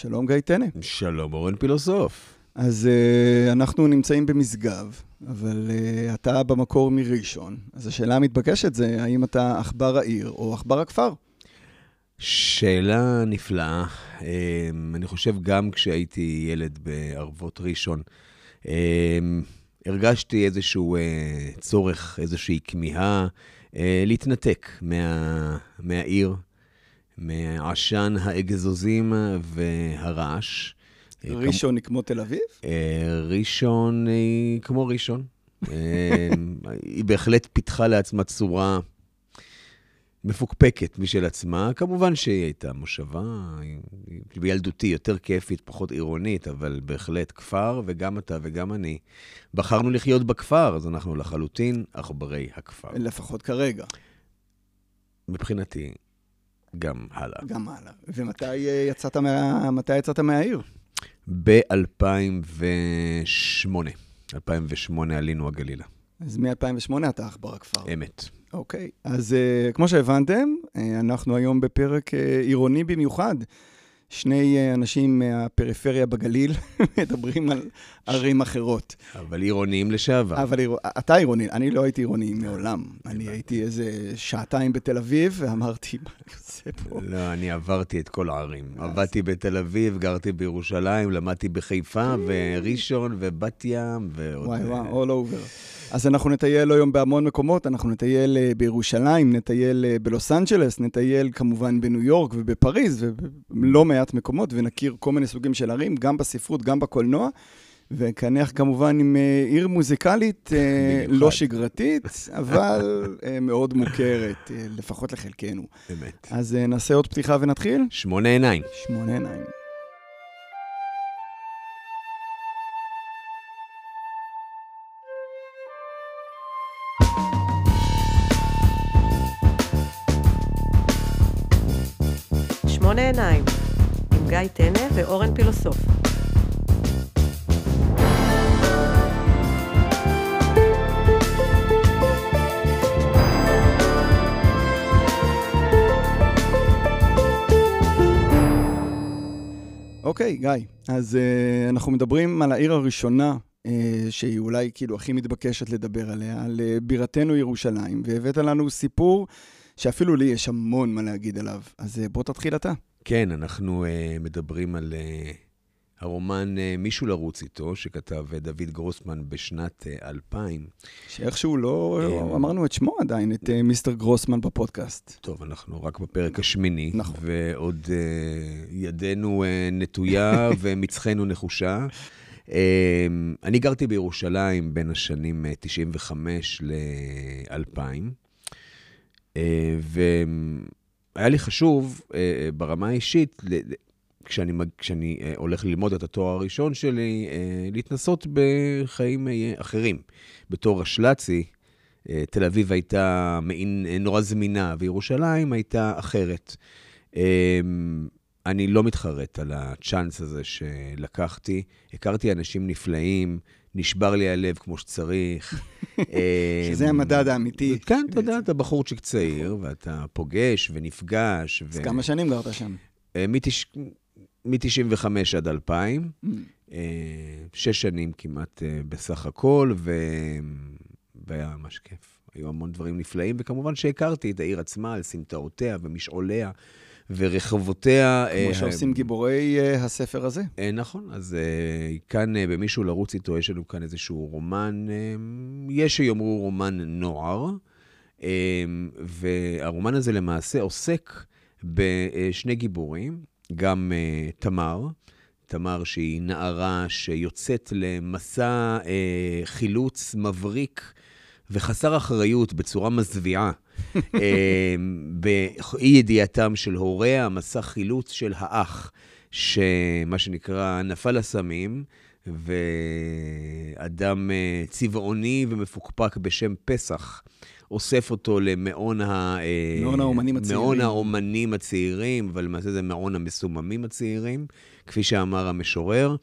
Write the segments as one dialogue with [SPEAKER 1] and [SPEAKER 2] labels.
[SPEAKER 1] שלום גיא טנא.
[SPEAKER 2] שלום אורן פילוסוף.
[SPEAKER 1] אז אנחנו נמצאים במשגב, אבל אתה במקור מראשון. אז השאלה המתבקשת זה, האם אתה עכבר העיר או עכבר הכפר?
[SPEAKER 2] שאלה נפלאה. אני חושב גם כשהייתי ילד בערבות ראשון, הרגשתי איזשהו צורך, איזושהי כמיהה להתנתק מהעיר, מהעשן האגזוזים והרעש.
[SPEAKER 1] ראשון היא כמו תל אביב?
[SPEAKER 2] ראשון היא כמו ראשון. היא בהחלט פיתחה לעצמה צורה מפוקפקת משל עצמה. כמובן שהיא הייתה מושבה, בילדותי יותר כיפית, פחות עירונית, אבל בהחלט כפר, וגם אתה וגם אני בחרנו לחיות בכפר, אז אנחנו לחלוטין עכברי הכפר.
[SPEAKER 1] לפחות כרגע.
[SPEAKER 2] מבחינתי, גם הלאה.
[SPEAKER 1] גם הלאה. ומתי יצאת מהעיר?
[SPEAKER 2] ב-2008. 2008 עלינו הגלילה.
[SPEAKER 1] אז מ-2008 אתה עכבר הכפר.
[SPEAKER 2] אמת.
[SPEAKER 1] אוקיי, אז כמו שהבנתם, אנחנו היום בפרק עירוני במיוחד. שני אנשים מהפריפריה בגליל מדברים על ערים אחרות.
[SPEAKER 2] אבל עירוניים לשעבר.
[SPEAKER 1] אבל אתה עירוני, אני לא הייתי עירוני מעולם. אני הייתי איזה שעתיים בתל אביב ואמרתי, מה אני עושה פה?
[SPEAKER 2] לא, אני עברתי את כל הערים. עבדתי בתל אביב, גרתי בירושלים, למדתי בחיפה וראשון ובת ים ועוד...
[SPEAKER 1] וואי, all over. אז אנחנו נטייל היום בהמון מקומות, אנחנו נטייל בירושלים, נטייל בלוס אנג'לס, נטייל כמובן בניו יורק ובפריז, ולא מעט מקומות, ונכיר כל מיני סוגים של ערים, גם בספרות, גם בקולנוע, וכנך כמובן עם עיר מוזיקלית לא שגרתית, אבל מאוד מוכרת, לפחות לחלקנו.
[SPEAKER 2] באמת.
[SPEAKER 1] אז נעשה עוד פתיחה ונתחיל?
[SPEAKER 2] 8 עיניים.
[SPEAKER 1] 8 עיניים.
[SPEAKER 3] שמונה עיניים, עם גיא טנא ואורן פילוסוף.
[SPEAKER 1] אוקיי, גיא, אז אנחנו מדברים על העיר הראשונה, שהיא אולי כאילו הכי מתבקשת לדבר עליה, על בירתנו ירושלים, והבאת לנו סיפור שאפילו לי יש המון מה להגיד עליו. אז בוא תתחיל אתה.
[SPEAKER 2] כן, אנחנו מדברים על הרומן מישהו לרוץ איתו, שכתב דוד גרוסמן בשנת 2000.
[SPEAKER 1] שאיכשהו לא אמרנו את שמו עדיין, את מיסטר גרוסמן בפודקאסט.
[SPEAKER 2] טוב, אנחנו רק בפרק השמיני,
[SPEAKER 1] נכון.
[SPEAKER 2] ועוד ידינו נטויה ומצחנו נחושה. אני גרתי בירושלים בין השנים 95 ל-2000, והיה לי חשוב ברמה האישית, כשאני הולך ללמוד את התואר הראשון שלי, להתנסות בחיים אחרים. בתור רשל"צי, תל אביב הייתה מעין נורא זמינה, וירושלים הייתה אחרת. אני לא מתחרט על הצ'אנס הזה שלקחתי. הכרתי אנשים נפלאים, נשבר לי הלב כמו שצריך.
[SPEAKER 1] שזה המדד האמיתי.
[SPEAKER 2] כן, אתה יודע, אתה בחורצ'יק צעיר, ואתה פוגש ונפגש.
[SPEAKER 1] אז כמה שנים גרת שם?
[SPEAKER 2] מ-95 עד 2000, 6 שנים כמעט בסך הכל, והיה ממש כיף. היו המון דברים נפלאים, וכמובן שהכרתי את העיר עצמה על סמטאותיה ומשעוליה ורחבותיה.
[SPEAKER 1] כמו שעושים גיבורי הספר הזה.
[SPEAKER 2] נכון, אז כאן במישהו לרוץ איתו, יש לנו כאן איזשהו רומן, יש שיאמרו רומן נוער, והרומן הזה למעשה עוסק בשני גיבורים, גם תמר שהיא נערה שיוצאת למסע חילוץ מבריק וחסר אחריות בצורה מזוויעה, באי ידיעתם של הוריה, מסע חילוץ של האח, שמה שנקרא נפל לסמים, ואדם צבעוני ומפוקפק בשם פסח, אוסף אותו למעון האומנים הצעירים, אבל למעשה זה מעון המסוממים הצעירים, כפי שאמר המשורר.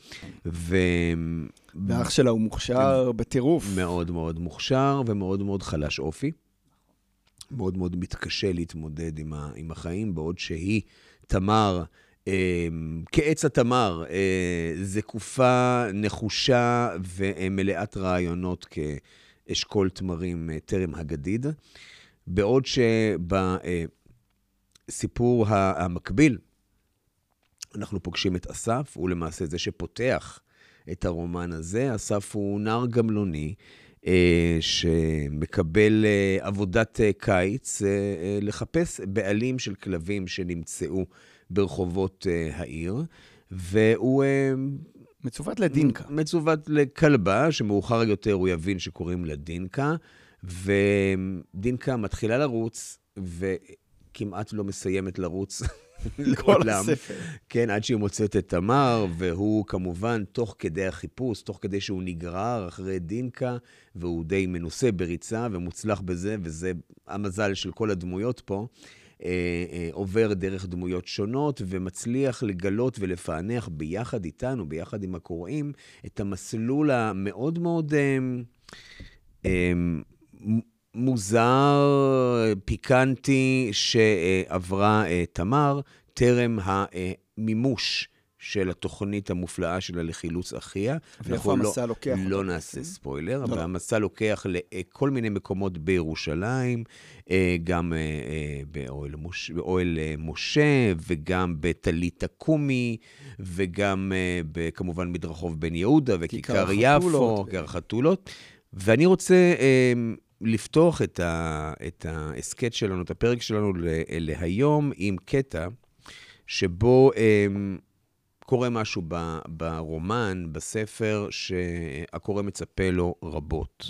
[SPEAKER 1] ואח שלה הוא מוכשר בטירוף.
[SPEAKER 2] מאוד מאוד מוכשר ומאוד מאוד חלש אופי. מאוד מאוד מתקשה להתמודד עם החיים, בעוד שהיא, תמר, כעץ התמר, זקופה, נחושה ומלאת רעיונות כאשכול תמרים טרם הגדיד. בעוד שבסיפור המקביל, אנחנו פוגשים את אסף, הוא למעשה זה שפותח את הרומן הזה. אסף הוא נער גמלוני, שמקבל עבודת קיץ לחפש בעלים של כלבים שנמצאו ברחובות העיר, והוא
[SPEAKER 1] מצוות לדינקה.
[SPEAKER 2] מצוות לכלבה, שמאוחר יותר הוא יבין שקוראים לה דינקה, ודינקה מתחילה לרוץ, וכמעט לא מסיימת לרוץ
[SPEAKER 1] כל הספר.
[SPEAKER 2] כן, עד שהיא מוצאת את תמר, והוא כמובן, תוך כדי החיפוש, תוך כדי שהוא נגרר אחרי דינקה, והוא די מנוסה בריצה ומוצלח בזה, וזה המזל של כל הדמויות פה, עובר דרך דמויות שונות, ומצליח לגלות ולפענח ביחד איתנו, ביחד עם הקוראים, את המסלול המאוד מאוד מוזר, פיקנטי, שעברה תמר, טרם המימוש של התוכנית המופלאה שלה לחילוץ אחיה.
[SPEAKER 1] ואיפה המסע לוקח?
[SPEAKER 2] לא נעשה ספוילר, אבל המסע לוקח לכל מיני מקומות בירושלים, גם באוהל משה, וגם בתלית הקומי, וגם כמובן מדרחוב בן יהודה, וכיכר יפו, כיכר חתולות. ואני רוצה לפתוח את הסקט שלנו, את הפרק שלנו להיום, עם קטע שבו קורה משהו ברומן, בספר, שהקורא מצפה לו רבות.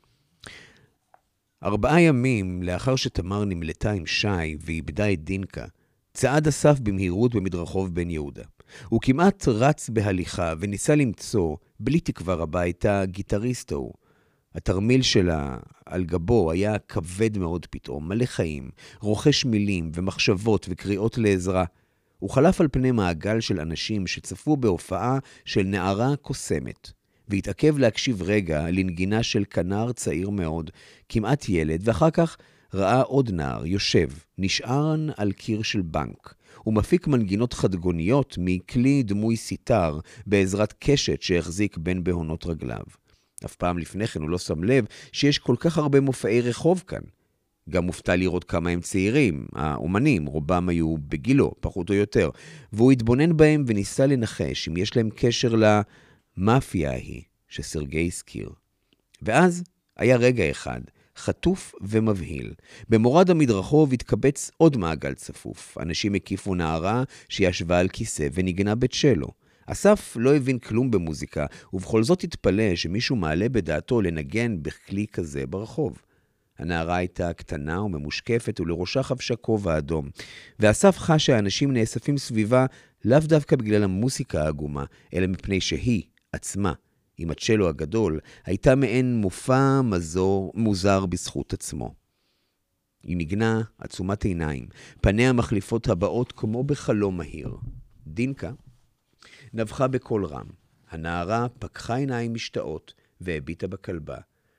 [SPEAKER 2] 4 ימים לאחר שתמר נמלטה עם שי ואיבדה את דינקה, צעד אסף במהירות במדרחוב בן יהודה. הוא כמעט רץ בהליכה וניסה למצוא, בלי תקווה רבה, את הגיטריסט ההוא. התרמיל שלה על גבו היה כבד מאוד פתאום, מלא חיים, רוכש מילים ומחשבות וקריאות לעזרה. הוא חלף על פני מעגל של אנשים שצפו בהופעה של נערה קוסמת, והתעכב להקשיב רגע לנגינה של כנר צעיר מאוד, כמעט ילד, ואחר כך ראה עוד נער יושב, נשען על קיר של בנק. הוא מפיק מנגינות חדגוניות מכלי דמוי סיטר בעזרת קשת שהחזיק בין בהונות רגליו. אף פעם לפני כן הוא לא שם לב שיש כל כך הרבה מופעי רחוב כאן. גם מופתע לראות כמה הם צעירים, האומנים, רובם היו בגילו, פחות או יותר, והוא התבונן בהם וניסה לנחש אם יש להם קשר למאפיה ההיא שסרגי הזכיר. ואז היה רגע אחד, חטוף ומבהיל. במורד המדרחוב התקבץ עוד מעגל צפוף. אנשים הקיפו נערה שישבה על כיסא ונגנה בצ'לו. אסף לא הבין כלום במוזיקה, ובכל זאת התפלא שמישהו מעלה בדעתו לנגן בכלי כזה ברחוב. הנערה הייתה קטנה וממושקפת, ולראשה חבשה כובע אדום. ואסף חש שהאנשים נאספים סביבה לאו דווקא בגלל המוסיקה העגומה, אלא מפני שהיא עצמה, עם הצ'לו הגדול, הייתה מעין מופע מוזר בזכות עצמו. היא נגנה עצומת עיניים, פניה מחליפות הבאות כמו בחלום מהיר. דינקה נבחה בקול רם. הנערה פקחה עיניים משתאות והביטה בכלבה.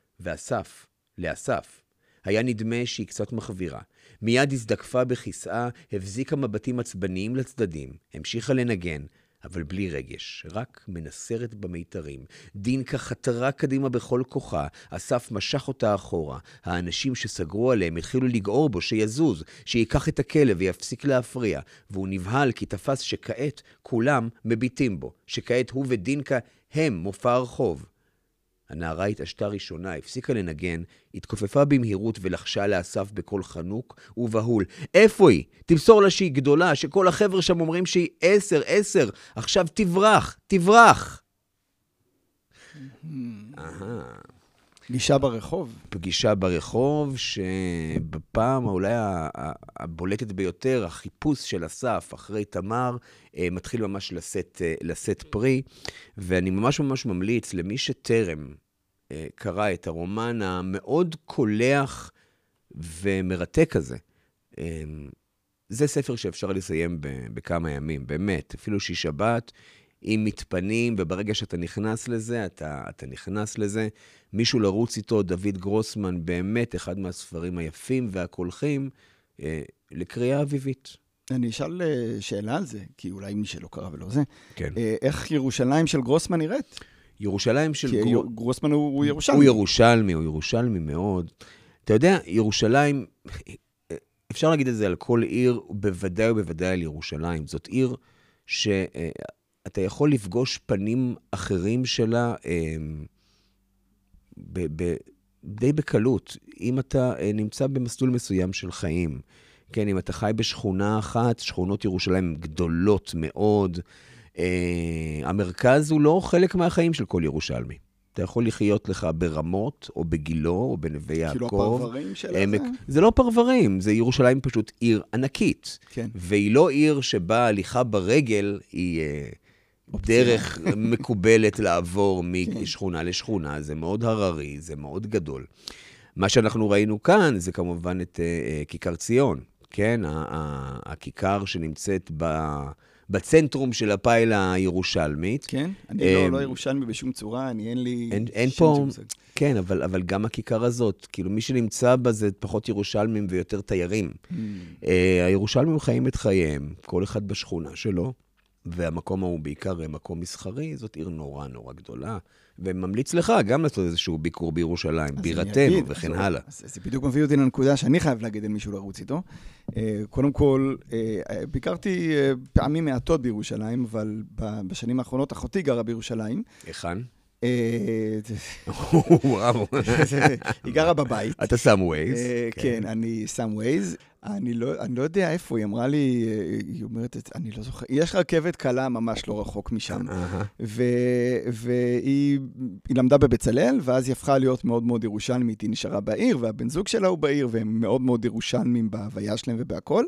[SPEAKER 2] לאסף, היה נדמה שהיא קצת מחבירה. מיד הזדקפה בכיסאה, הבזיקה מבטים עצבניים לצדדים, המשיכה לנגן, אבל בלי רגש, רק מנסרת במיתרים. דינקה חתרה קדימה בכל כוחה, אסף משך אותה אחורה. האנשים שסגרו עליהם התחילו לגעור בו שיזוז, שיקח את הכלב ויפסיק להפריע, והוא נבהל כי תפס שכעת כולם מביטים בו, שכעת הוא ודינקה הם מופע הרחוב. הנערה התעשתה ראשונה, הפסיקה לנגן, התכופפה במהירות ולחשה לאסף בקול חנוק ובהול. איפה היא? תמסור לה שהיא גדולה, שכל החבר'ה שם אומרים שהיא 10, עכשיו תברח. פגישה ברחוב, שבפעם אולי הבולטת ביותר, החיפוש של אסף אחרי תמר, מתחיל ממש לשאת פרי, ואני ממש ממליץ למי שטרם קרא את הרומן המאוד קולח ומרתק הזה. זה ספר שאפשר לסיים בכמה ימים, באמת, אפילו שהיא שבת, עם מתפנים, וברגע שאתה נכנס לזה, אתה נכנס לזה. מישהו לרוץ איתו, דוד גרוסמן, באמת אחד מהספרים היפים והקולחים, לקריאה אביבית.
[SPEAKER 1] אני אשאל שאלה על זה, כי אולי מי שלא קרא ולא זה.
[SPEAKER 2] כן.
[SPEAKER 1] איך ירושלים של גרוסמן נראית?
[SPEAKER 2] ירושלים של...
[SPEAKER 1] כי גרוסמן הוא ירושלמי.
[SPEAKER 2] הוא ירושלמי מאוד. אתה יודע, ירושלים, אפשר להגיד את זה על כל עיר, בוודאי ובוודאי על ירושלים. זאת עיר שאתה יכול לפגוש פנים אחרים שלה די בקלות. אם אתה נמצא במסלול מסוים של חיים, כן, אם אתה חי בשכונה אחת, שכונות ירושלים גדולות מאוד, המרכז הוא לא חלק מהחיים של כל ירושלמי. אתה יכול לחיות לך ברמות, או בגילו, או בנווה יעקב.
[SPEAKER 1] כאילו הפרברים שלה זה?
[SPEAKER 2] זה לא פרברים, זה ירושלים פשוט עיר ענקית.
[SPEAKER 1] כן.
[SPEAKER 2] והיא לא עיר שבה הליכה ברגל היא דרך מקובלת לעבור משכונה לשכונה. זה מאוד הררי, זה מאוד גדול. מה שאנחנו ראינו כאן זה כמובן את כיכר ציון. כן, הכיכר שנמצאת בצנטרום של הפיילה הירושלמית.
[SPEAKER 1] כן, אני לא ירושלמי בשום צורה, אין לי...
[SPEAKER 2] אין פה, כן, אבל גם הכיכר הזאת, כאילו מי שנמצא בה זה פחות ירושלמים ויותר תיירים. הירושלמים חיים את חייהם, כל אחד בשכונה שלו, והמקום הוא בעיקר מקום מסחרי, זאת עיר נורא נורא גדולה, וממליץ לך גם לעשות איזשהו ביקור בירושלים, בירתנו וכן הלאה.
[SPEAKER 1] זה בדיוק מביא אותי לנקודה שאני חייב להגיד על מישהו לרוץ איתו. קודם כל, ביקרתי פעמים מעטות בירושלים, אבל בשנים האחרונות אחותי גרה בירושלים.
[SPEAKER 2] היכן?
[SPEAKER 1] וואו. היא גרה בבית.
[SPEAKER 2] אתה שם ווייז.
[SPEAKER 1] כן, אני שם ווייז. אני לא יודע איפה, היא אמרה לי, היא אומרת, אני לא זוכר, יש רכבת קלה ממש לא רחוק משם. והיא למדה בבצלאל, ואז היא הפכה להיות מאוד מאוד ירושלמית, היא נשארה בעיר, והבן זוג שלה הוא בעיר, והם מאוד מאוד ירושלמים בהוויה שלהם ובהכל.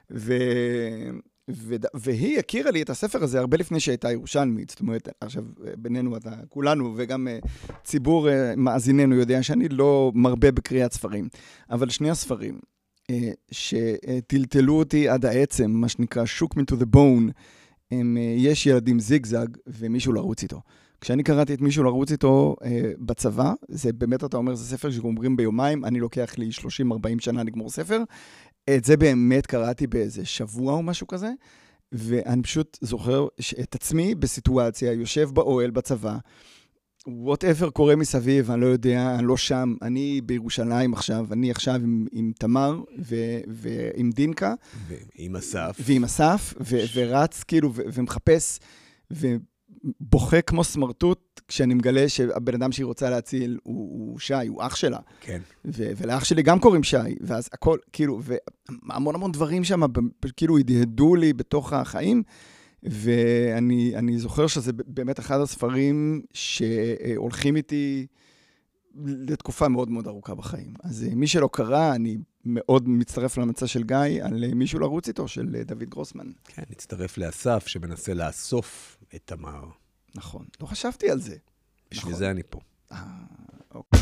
[SPEAKER 1] והיא הכירה לי את הספר הזה הרבה לפני שהייתה ירושלמית. זאת אומרת, עכשיו בינינו, כולנו, וגם ציבור מאזיננו יודע שאני לא מרבה בקריאת ספרים. אבל שני הספרים, שטלטלו אותי עד העצם, מה שנקרא shook me to the bone, יש ילדים זיגזג ומישהו לרוץ איתו. כשאני קראתי את מישהו לרוץ איתו בצבא, זה באמת, אתה אומר, זה ספר שגומרים ביומיים, אני לוקח לי 30-40 שנה לגמור ספר, את זה באמת קראתי באיזה שבוע או משהו כזה, ואני פשוט זוכר את עצמי בסיטואציה, יושב באוהל בצבא, whatever קורה מסביב, אני לא יודע, אני לא שם, אני בירושלים עכשיו, אני עכשיו עם תמר ועם דינקה.
[SPEAKER 2] ועם אסף.
[SPEAKER 1] ועם אסף, ורץ כאילו, ומחפש, ובוכה כמו סמרטוט, כשאני מגלה שהבן אדם שהיא רוצה להציל הוא שי, הוא אח שלה.
[SPEAKER 2] כן.
[SPEAKER 1] ולאח שלי גם קוראים שי, ואז הכל, כאילו, והמון המון דברים שם, כאילו, הדהדו לי בתוך החיים, ואני זוכר שזה באמת אחד הספרים שהולכים איתי לתקופה מאוד מאוד ארוכה בחיים. אז מי שלא קרא, אני מאוד מצטרף למצע של גיא על מישהו לרוץ איתו, של דוד גרוסמן.
[SPEAKER 2] כן, נצטרף לאסף שמנסה לאסוף את תמר.
[SPEAKER 1] נכון, לא חשבתי על זה.
[SPEAKER 2] בשביל זה אני פה.
[SPEAKER 1] אוקיי.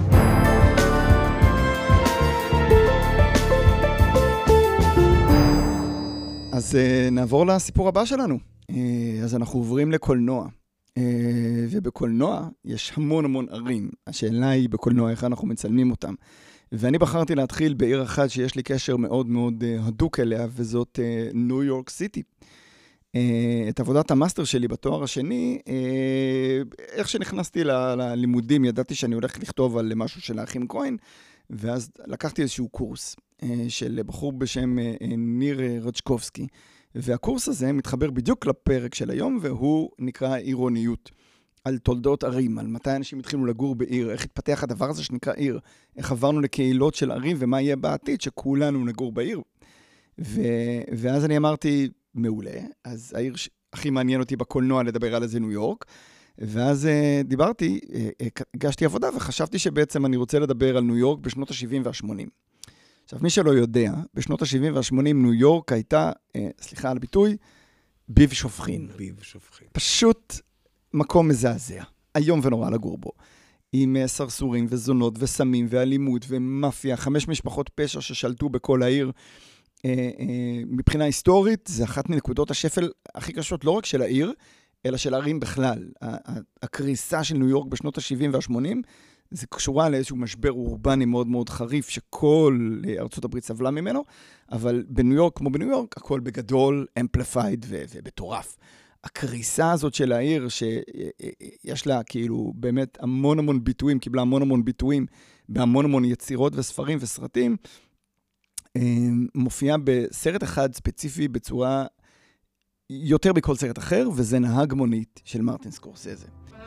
[SPEAKER 1] אז נעבור לסיפור הבא שלנו. אז אנחנו עוברים לקולנוע. ובקולנוע יש המון המון ערים. השאלה היא בקולנוע איך אנחנו מצלמים אותם. ואני בחרתי להתחיל בעיר אחת שיש לי קשר מאוד מאוד הדוק אליה, וזאת ניו יורק סיטי. את עבודת המאסטר שלי בתואר השני, איך שנכנסתי ללימודים, ידעתי שאני הולך לכתוב על משהו של האחים כהן, ואז לקחתי איזשהו קורס של בחור בשם ניר רצ'קובסקי, והקורס הזה מתחבר בדיוק לפרק של היום, והוא נקרא עירוניות, על תולדות ערים, על מתי אנשים התחילו לגור בעיר, איך התפתח הדבר הזה שנקרא עיר, איך עברנו לקהילות של ערים, ומה יהיה בעתיד שכולנו נגור בעיר. ואז אני אמרתי, מעולה, אז העיר הכי מעניין אותי בקולנוע לדבר על זה ניו יורק, ואז דיברתי, הגשתי עבודה, וחשבתי שבעצם אני רוצה לדבר על ניו יורק בשנות ה-70 וה-80. עכשיו, מי שלא יודע, בשנות ה-70 וה-80 ניו יורק הייתה, סליחה על הביטוי, ביב שופכין.
[SPEAKER 2] ביב שופכין.
[SPEAKER 1] פשוט מקום מזעזע, היום ונורא לגור בו. עם סרסורים וזונות וסמים ואלימות ומאפיה, 5 משפחות פשע ששלטו בכל העיר. מבחינה היסטורית, זה אחת מנקודות השפל הכי קשות, לא רק של העיר, אלא של הערים בכלל. הקריסה של ניו יורק בשנות ה-70 וה-80, זה קשורה לאיזשהו משבר אורבני מאוד מאוד חריף, שכל ארצות הברית סבלה ממנו, אבל בניו יורק, כמו בניו יורק, הכל בגדול, אמפליפייד ובטורף. הקריסה הזאת של העיר, שיש לה כאילו באמת המון המון ביטויים, קיבלה המון המון ביטויים, בהמון המון יצירות וספרים וסרטים, מופיעה בסרט אחד ספציפי בצורה יותר בכל סרט אחר, וזה נהג מונית של מרטין סקורסזה.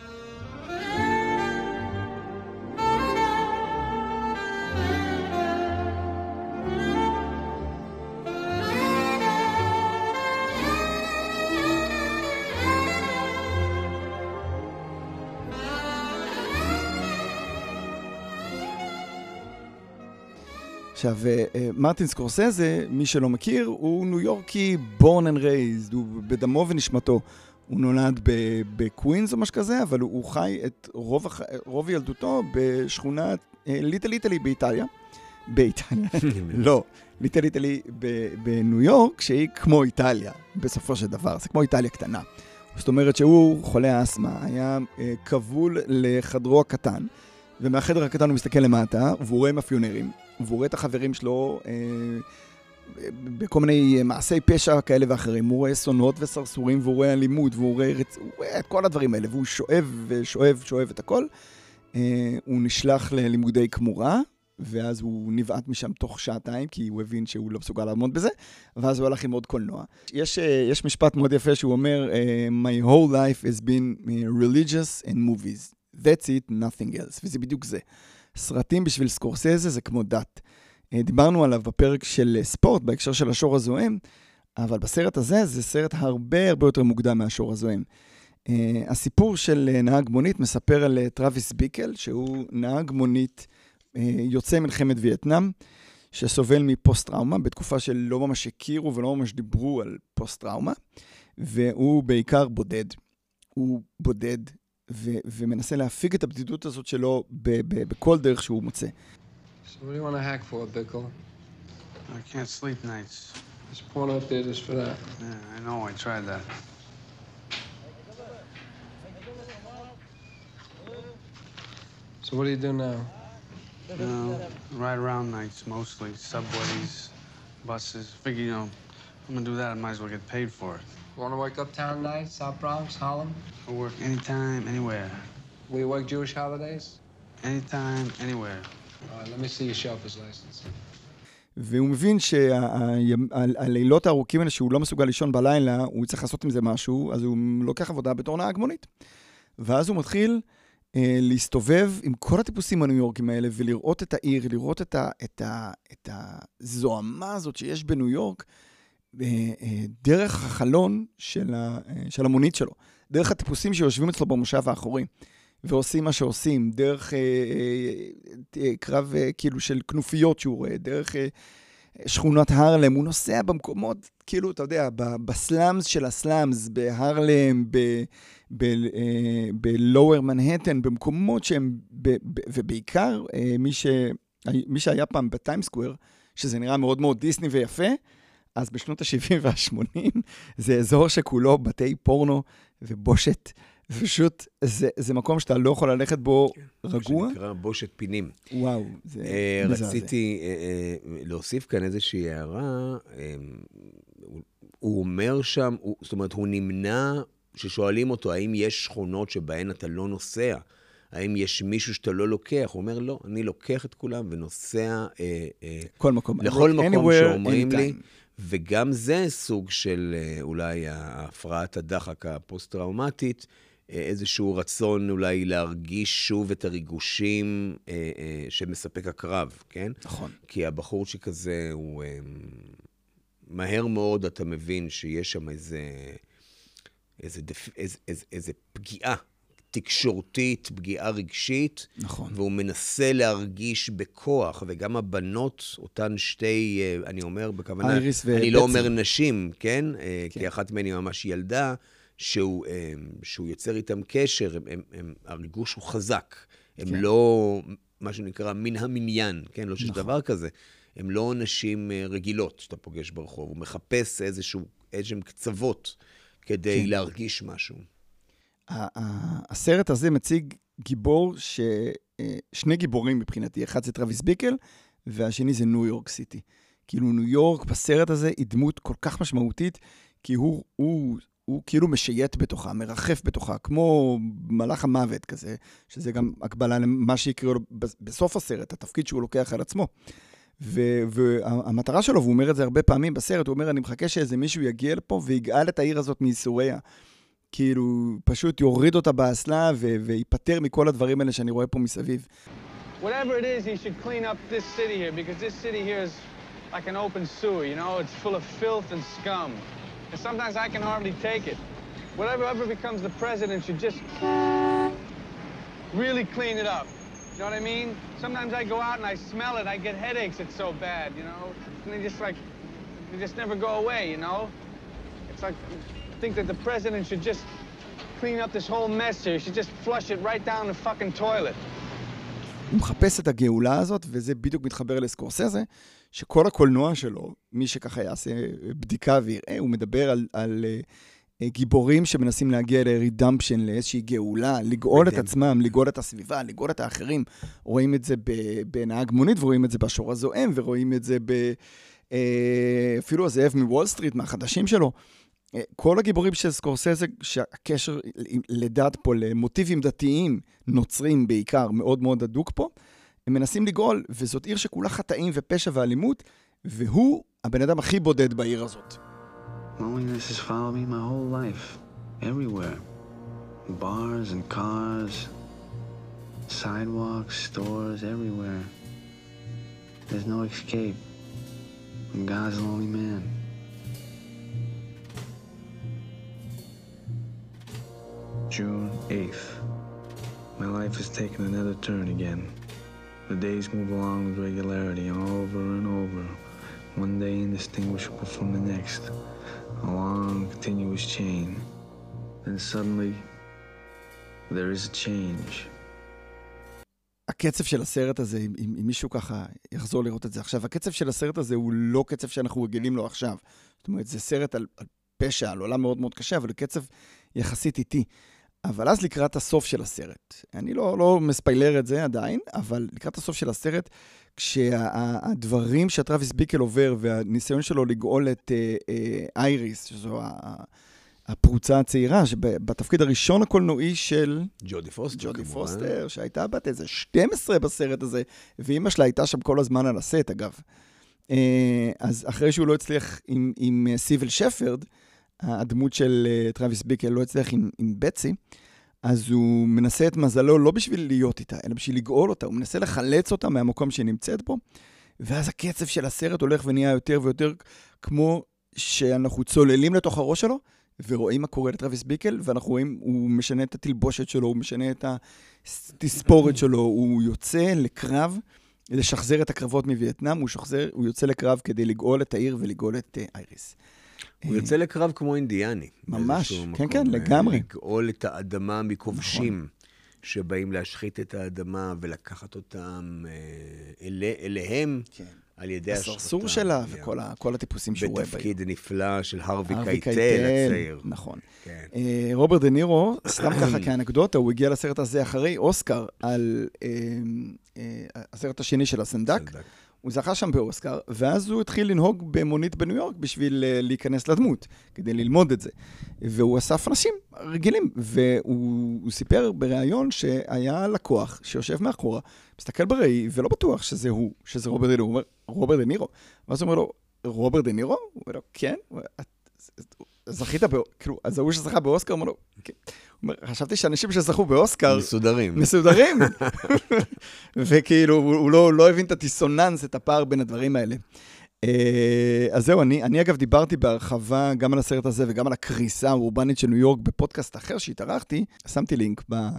[SPEAKER 1] עכשיו, מרטין סקורסזה, מי שלא מכיר, הוא ניו יורקי born and raised, הוא בדמו ונשמתו. הוא נולד בקווינס או משהו כזה, אבל הוא חי את רוב ילדותו בשכונת ליטל איטלי באיטליה. לא, ליטל איטלי בניו יורק, שהיא כמו איטליה, בסופו של דבר. זה כמו איטליה קטנה. זאת אומרת שהוא חולה אסמה, היה כבול לחדרו הקטן, ומהחדר הקטן הוא מסתכל למטה, והוא רואה מאפיונרים. והוא רואה את החברים שלו בכל מיני מעשי פשע כאלה ואחרים. הוא רואה סונות וסרסורים, והוא רואה אלימות, והוא רואה את כל הדברים האלה, והוא שואב את הכל. הוא נשלח ללימודי כמורה, ואז הוא נבעט משם תוך שעתיים, כי הוא הבין שהוא לא מסוגל לעמוד בזה, ואז הוא הלך ללמוד קולנוע. יש משפט מאוד יפה שהוא אומר, My whole life has been religious and movies. That's it, nothing else. וזה בדיוק זה. סרטים בשביל סקורסזה זה כמו דת. דיברנו עליו בפרק של ספורט, בהקשר של השור הזוהם, אבל בסרט הזה זה סרט הרבה הרבה יותר מוקדם מהשור הזוהם. הסיפור של נהג מונית מספר על טרוויס ביקל, שהוא נהג מונית יוצא מלחמת וייטנאם, שסובל מפוסט-טראומה, בתקופה שלא ממש הכירו ולא ממש דיברו על פוסט-טראומה, והוא בעיקר בודד. הוא בודד ומנסה להפיג את הבדידות הזאת שלו בכל דרך שהוא מוצא.
[SPEAKER 4] So what do you want to hack for, Bickle?
[SPEAKER 5] I can't sleep nights.
[SPEAKER 4] There's porn up there just for that.
[SPEAKER 5] Yeah, I know, I tried that.
[SPEAKER 4] So what do you do now?
[SPEAKER 5] Ride around nights mostly, subways, buses. Figure, I'm gonna do that, I might as well get paid for it.
[SPEAKER 4] You want to work uptown nights, South Bronx, Harlem?
[SPEAKER 5] I'll work anytime, anywhere.
[SPEAKER 4] Will you work Jewish holidays?
[SPEAKER 5] Anytime, anywhere.
[SPEAKER 4] All right, let me see your chauffeur's license.
[SPEAKER 1] והוא מבין שהלילות הארוכים האלה שהוא לא מסוגל לישון בלילה, הוא צריך לעשות עם זה משהו, אז הוא לוקח עבודה בתור נהג מונית. ואז הוא מתחיל להסתובב עם כל הטיפוסים הניו יורקים האלה, ולראות את העיר, לראות את הזוהמה הזאת שיש בניו יורק, דרך החלון של המונית שלו, דרך הטיפוסים שיושבים אצלו במושב האחורי, ועושים מה שעושים, דרך קרב כאילו של כנופיות שהוא רואה, דרך שכונת הרלם, הוא נוסע במקומות, כאילו, אתה יודע, בסלאמס של הסלאמס, בהרלם, בלואוור מנהטן, במקומות שהם, ובעיקר מי שהיה פעם בטיים סקוואר, שזה נראה מאוד מאוד דיסני ויפה, אז בשנות ה-70 וה-80, זה אזור שכולו בתי פורנו ובושת, פשוט זה מקום שאתה לא יכול ללכת בו רגוע.
[SPEAKER 2] זה נקרא בושת פינים.
[SPEAKER 1] וואו, זה מזעזע.
[SPEAKER 2] רציתי להוסיף כאן איזושהי הערה, הוא אומר שם, זאת אומרת, הוא נמנע ששואלים אותו, האם יש שכונות שבהן אתה לא נוסע? האם יש מישהו שאתה לא לוקח? הוא אומר, לא, אני לוקח את כולם ונוסע
[SPEAKER 1] כל מקום.
[SPEAKER 2] לכל מקום שאומרים לי. וגם זה סוג של אולי הפרעת הדחק הפוסט-טראומטית, איזשהו רצון אולי להרגיש שוב את הריגושים שמספק הקרב, כן?
[SPEAKER 1] נכון.
[SPEAKER 2] כי הבחור שכזה הוא מהר מאוד אתה מבין שיש שם איזה פגיעה תקשורתית, פגיעה רגשית,
[SPEAKER 1] נכון.
[SPEAKER 2] והוא מנסה להרגיש בכוח, וגם הבנות, אותן שתי, אני אומר בכוונה, אני לא אומר נשים, כן? כי אחת מהן היא ממש ילדה, שהוא יוצר איתם קשר, הריגוש הוא חזק, הם לא, מה שנקרא, מן המניין, כן? לא שיש דבר כזה, הם לא נשים רגילות שאתה פוגש ברחוב, הוא מחפש איזשהם קצוות כדי להרגיש משהו.
[SPEAKER 1] הסרט הזה מציג גיבור שני גיבורים מבחינתי, אחד זה טרוויס ביקל, והשני זה ניו יורק סיטי. כאילו ניו יורק בסרט הזה היא דמות כל כך משמעותית, כי הוא כאילו משייט בתוכה, מרחף בתוכה, כמו מלאך המוות כזה, שזה גם הקבלה למה שיקראו לו בסוף הסרט, התפקיד שהוא לוקח על עצמו. והמטרה שלו, והוא אומר את זה הרבה פעמים בסרט, הוא אומר, אני מחכה שאיזה מישהו יגיע לפה ויגאל את העיר הזאת מייסוריה. כאילו, פשוט יוריד אותה באסלה ויפטר מכל הדברים האלה שאני רואה פה מסביב.
[SPEAKER 5] Whatever it is, he should clean up this city here, because this city here is like an open sewer, you know? It's full of filth and scum. And sometimes I can hardly take it. Whatever becomes the president should just really clean it up. You know what I mean? Sometimes I go out and I smell it, I get headaches, it's so bad, you know? And they just never go away, you know? It's like, I think that the president should just clean up this whole mess here. He should just flush it right down the fucking toilet.
[SPEAKER 1] הוא מחפש את הגאולה הזאת, וזה בדיוק מתחבר לסקורסזה, שכל הקולנוע שלו, מי שככה יעשה בדיקה ויראה, הוא מדבר על גיבורים שמנסים להגיע לרידמפשן, לאיזושהי גאולה, לגאול את עצמם, לגאול את הסביבה, לגאול את האחרים. רואים את זה בנהג מונית, ורואים את זה בשור הזוהם, ורואים את זה אפילו הזאב מוול סטריט, מהחדשים שלו. כל הגיבורים של סקורסזה, שהקשר לדעת פה, למוטיבים דתיים, נוצרים בעיקר, מאוד מאוד הדוק פה, הם מנסים לגאול, וזאת עיר שכולה חטאים ופשע ואלימות, והוא הבן אדם הכי בודד בעיר הזאת.
[SPEAKER 6] Loneliness has followed me my whole life, everywhere. Bars and cars, sidewalks, stores, everywhere. There's no escape. I'm God's lonely man. June 8th. My life has taken another turn again. The days move along with regularity, over and over. One day indistinguishable from the next. A long, continuous chain. Then suddenly, there is a change.
[SPEAKER 1] הקצב של הסרט הזה, אם מישהו ככה יחזור לראות את זה עכשיו, הקצב של הסרט הזה הוא לא קצב שאנחנו רגילים לו עכשיו. זאת אומרת, זה סרט על פשע, על עולם מאוד מאוד קשה, אבל קצב יחסית איטי. אבל אז לקראת הסוף של הסרט, אני לא מספיילר את זה עדיין, אבל לקראת הסוף של הסרט, כשהדברים שטרוויס ביקל עובר, והניסיון שלו לגאול את אייריס, שזו הפרוצה הצעירה, שבתפקיד הראשון הקולנועי של
[SPEAKER 2] ג'ודי
[SPEAKER 1] פוסטר, שהייתה בת איזה 12 בסרט הזה, ואמא שלה הייתה שם כל הזמן על הסט, אגב. אז אחרי שהוא לא הצליח עם סיבל שפרד, הדמות של טרוויס ביקל לא הצליח עם בטסי, אז הוא מנסה את מזלו לא בשביל להיות איתה, אלא בשביל לגאול אותה, הוא מנסה לחלץ אותה מהמקום שהיא נמצאת בו, ואז הקצב של הסרט הולך ונהיה יותר ויותר כמו שאנחנו צוללים לתוך הראש שלו, ורואים מה קורה לטרוויס ביקל, ואנחנו רואים, הוא משנה את התלבושת שלו, הוא משנה את התספורת שלו, הוא יוצא לקרב, לשחזר את הקרבות מווייטנאם, הוא יוצא לקרב כדי לגאול את העיר ולגאול את אייריס.
[SPEAKER 2] הוא יוצא לקרב כמו אינדיאני.
[SPEAKER 1] ממש, כן, כן, לגמרי.
[SPEAKER 2] לגאול את האדמה מכובשים, שבאים להשחית את האדמה ולקחת אותם אליהם על ידי השחתה.
[SPEAKER 1] הסרסור שלה וכל הטיפוסים שהוא רואה.
[SPEAKER 2] בתפקיד נפלא של הרווי קייטל הצעיר.
[SPEAKER 1] נכון. רוברט דה נירו, סתם ככה כאנקדוטה, הוא הגיע לסרט הזה אחרי אוסקר על הסרט השני של הסנדק. הוא זכה שם באוסקר, ואז הוא התחיל לנהוג במונית בניו יורק בשביל להיכנס לדמות, כדי ללמוד את זה. והוא אסף אנשים רגילים, והוא סיפר בריאיון שהיה לקוח שיושב מאחורה, מסתכל בראי, ולא בטוח שזה הוא, שזה רוברט דה נירו. הוא אומר, רוברט דה נירו? ואז הוא אומר לו, רוברט דה נירו? הוא אומר לו, כן. זכית כאילו, אז הוא שזכה באוסקר, הוא אומר לו, כן. חשבתי שאנשים שזכו באוסקר... מסודרים. וכאילו, הוא לא הבין את הדיסוננס, את הפער בין הדברים האלה. אז זהו, אני אגב דיברתי בהרחבה גם על הסרט הזה וגם על הקריסה האורבנית של ניו יורק בפודקאסט אחר שהתארחתי. שמתי לינק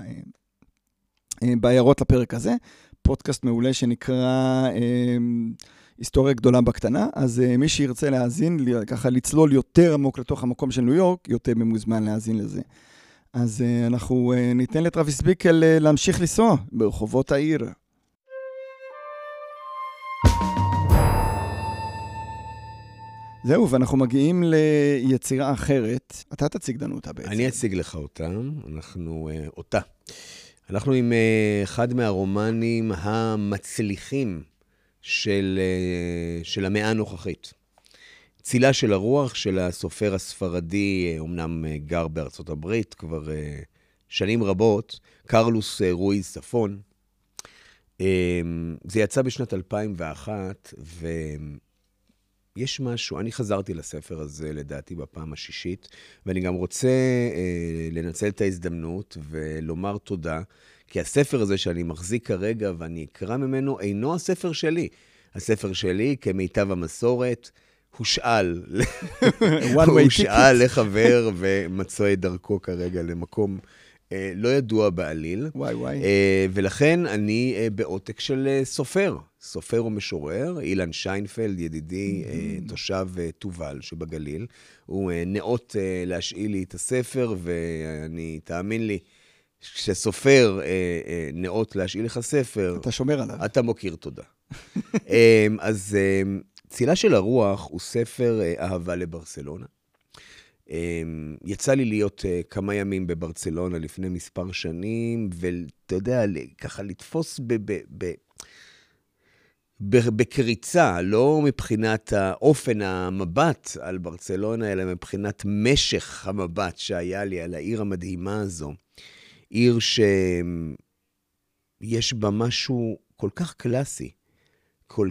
[SPEAKER 1] בעיירות לפרק הזה. פודקאסט מעולה שנקרא היסטוריה גדולה בקטנה. אז מי שירצה להאזין, ככה לצלול יותר עמוק לתוך המקום של ניו יורק, יותר ממוזמן להאזין לזה. אז אנחנו ניתן לטרוויס ביקל להמשיך לנסוע ברחובות העיר. זהו, ואנחנו מגיעים ליצירה אחרת. אתה תציג לנו אותה בעצם.
[SPEAKER 2] אני אציג לך אותה, אותה. אנחנו עם אחד מהרומנים המצליחים של המאה הנוכחית. צילה של הרוח של הסופר הספרדי, אמנם גר בארצות הברית כבר שנים רבות, קרלוס רואיז ספון. זה יצא בשנת 2001, ויש משהו, אני חזרתי לספר הזה לדעתי בפעם השישית, ואני גם רוצה לנצל את ההזדמנות ולומר תודה, כי הספר הזה שאני מחזיק כרגע ואני אקרא ממנו אינו הספר שלי. הספר שלי, כמיטב המסורת, הושאל לחבר ומצוא את דרכו כרגע למקום לא ידוע בעליל.
[SPEAKER 1] וואי.
[SPEAKER 2] ולכן אני בעותק של סופר ומשורר, אילן שיינפלד, ידידי, תושב תובל שבגליל. הוא נאות להשאיל לי את הספר, ואני, תאמין לי, כשסופר נאות להשאיל לך ספר,
[SPEAKER 1] אתה שומר עליו.
[SPEAKER 2] אתה מוקיר תודה. אז צילה של הרוח הוא ספר אהבה לברצלונה. יצא לי להיות כמה ימים בברצלונה לפני מספר שנים, ואתה יודע, ככה לתפוס בקריצה, לא מבחינת אופן המבט על ברצלונה, אלא מבחינת משך המבט שהיה לי על העיר המדהימה הזו. עיר שיש בה משהו כל כך קלאסי, כל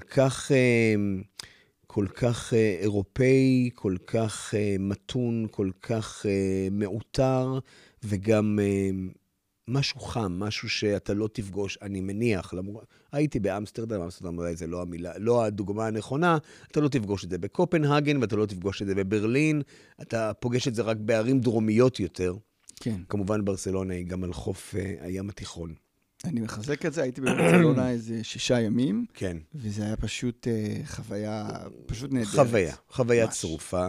[SPEAKER 2] כך אירופאי, כל כך מתון, כל כך מאותר, וגם משהו חם, משהו שאתה לא תפגוש, אני מניח, הייתי באמסטרדם, אולי זה לא המילה, לא הדוגמה הנכונה, אתה לא תפגוש את זה בקופנהגן, ואתה לא תפגוש את זה בברלין, אתה פוגש את זה רק בערים דרומיות יותר.
[SPEAKER 1] כן.
[SPEAKER 2] כמובן ברצלונה היא גם על חוף הים התיכון.
[SPEAKER 1] אני מחזק את זה, הייתי בברצלונה איזה 6 ימים.
[SPEAKER 2] כן.
[SPEAKER 1] וזה היה פשוט חוויה, פשוט נהדרת.
[SPEAKER 2] חוויה צרופה.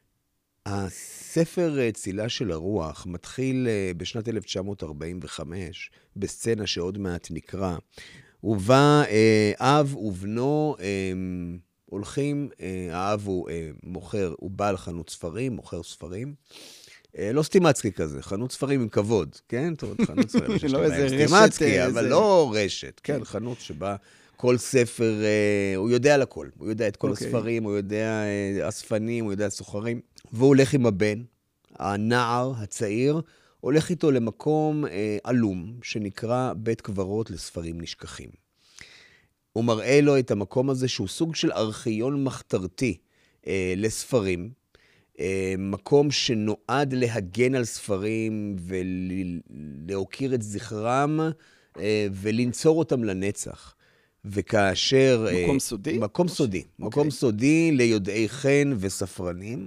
[SPEAKER 2] הספר צילה של הרוח מתחיל בשנת 1945, בסצנה שעוד מעט נקרא, ובה אב ובנו הולכים, האב הוא הוא בעל חנות ספרים, מוכר ספרים, לא סטימצקי כזה, חנות ספרים עם כבוד, כן? חנות ספרים שיש להם סטימצקי, אבל לא רשת, כן, חנות שבה כל ספר, הוא יודע על הכל, הוא יודע את כל הספרים, הוא יודע אספנים, הוא יודע סוחרים, והוא הולך עם הבן, הנער, הצעיר, הולך איתו למקום עלום, שנקרא בית קברות לספרים נשכחים. הוא מראה לו את המקום הזה, שהוא סוג של ארכיון מחתרתי לספרים, מקום שנועד להגן על ספרים ולהוקיר את זכרם ולנצור אותם לנצח. וכאשר...
[SPEAKER 1] מקום סודי?
[SPEAKER 2] מקום סודי. מקום סודי ליודעי חן וספרנים.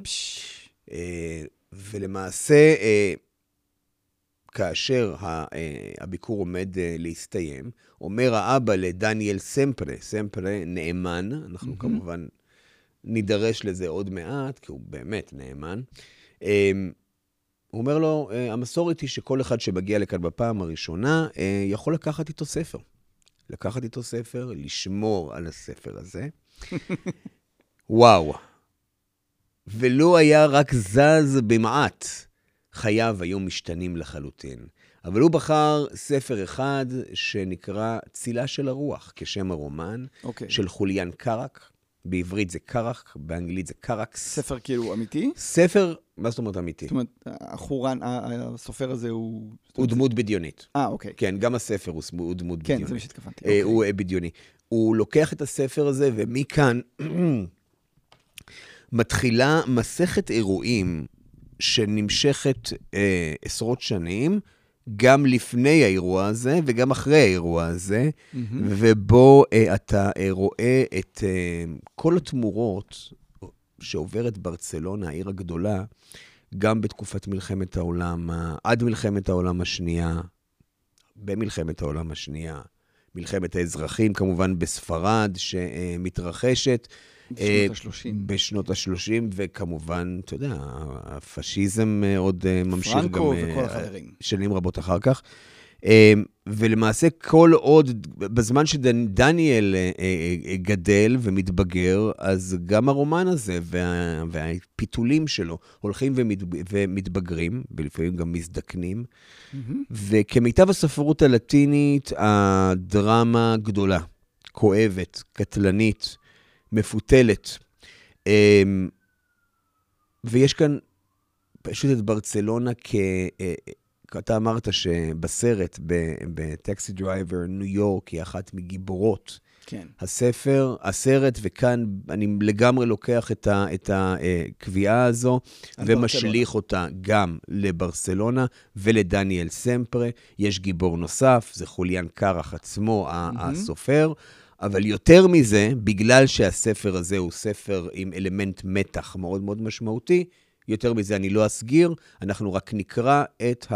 [SPEAKER 2] ולמעשה, כאשר הביקור עומד להסתיים, אומר האבא לדניאל סמפרה נאמן, אנחנו כמובן נידרש לזה עוד מעט, כי הוא באמת נאמן. הוא אומר לו, המסורת היא שכל אחד שמגיע לכאן בפעם הראשונה, יכול לקחת איתו ספר. לקחת איתו ספר, לשמור על הספר הזה. וואו. ולא היה רק זז במעט, חייו היו משתנים לחלוטין. אבל הוא בחר ספר אחד שנקרא צילה של הרוח, כשם הרומן, של חוליאן קרק. בעברית זה קרק, באנגלית זה קרקס.
[SPEAKER 1] ספר כאילו אמיתי?
[SPEAKER 2] ספר, מה זאת אומרת אמיתי?
[SPEAKER 1] זאת אומרת, הסופר הזה הוא...
[SPEAKER 2] הוא דמות בדיונית.
[SPEAKER 1] אוקיי.
[SPEAKER 2] כן, גם הספר הוא דמות בדיונית.
[SPEAKER 1] כן, זה מה שהתכוונתי.
[SPEAKER 2] הוא בדיוני. הוא לוקח את הספר הזה, ומכאן מתחילה מסכת אירועים שנמשכת עשרות שנים, גם לפני האירוע הזה וגם אחרי האירוע הזה, ובו אתה רואה את כל התמורות שעוברת ברצלונה, העיר הגדולה, גם בתקופת מלחמת העולם, עד מלחמת העולם השנייה, במלחמת העולם השנייה, מלחמת האזרחים כמובן בספרד שמתרחשת, בשנות ה-30, וכמובן, אתה יודע, הפשיזם עוד ממשיך גם
[SPEAKER 1] פרנקו וכל החברים.
[SPEAKER 2] שנים רבות אחר כך. ולמעשה כל עוד, בזמן שדניאל גדל ומתבגר, אז גם הרומן הזה והפיתולים שלו הולכים ומתבגרים, ולפעמים גם מזדקנים, וכמיטב הספרות הלטינית, הדרמה גדולה, כואבת, קטלנית, מפותלת, ויש כאן פשוט את ברצלונה אתה אמרת שבסרט, בטקסי דרייבר, ניו יורק היא אחת מגיבורות.
[SPEAKER 1] כן.
[SPEAKER 2] הסרט, וכאן אני לגמרי לוקח את הקביעה הזו, ומשליך אותה גם לברסלונה ולדניאל סמפרה. יש גיבור נוסף, זה חוליאן קרח עצמו, הסופר, אבל יותר מזה, בגלל שהספר הזה הוא ספר עם אלמנט מתח מאוד מאוד משמעותי, יותר מזה אני לא אסגיר, אנחנו רק נקרא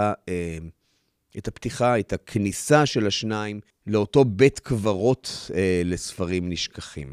[SPEAKER 2] את הפתיחה, את הכניסה של השניים, לאותו בית קברות לספרים נשכחים.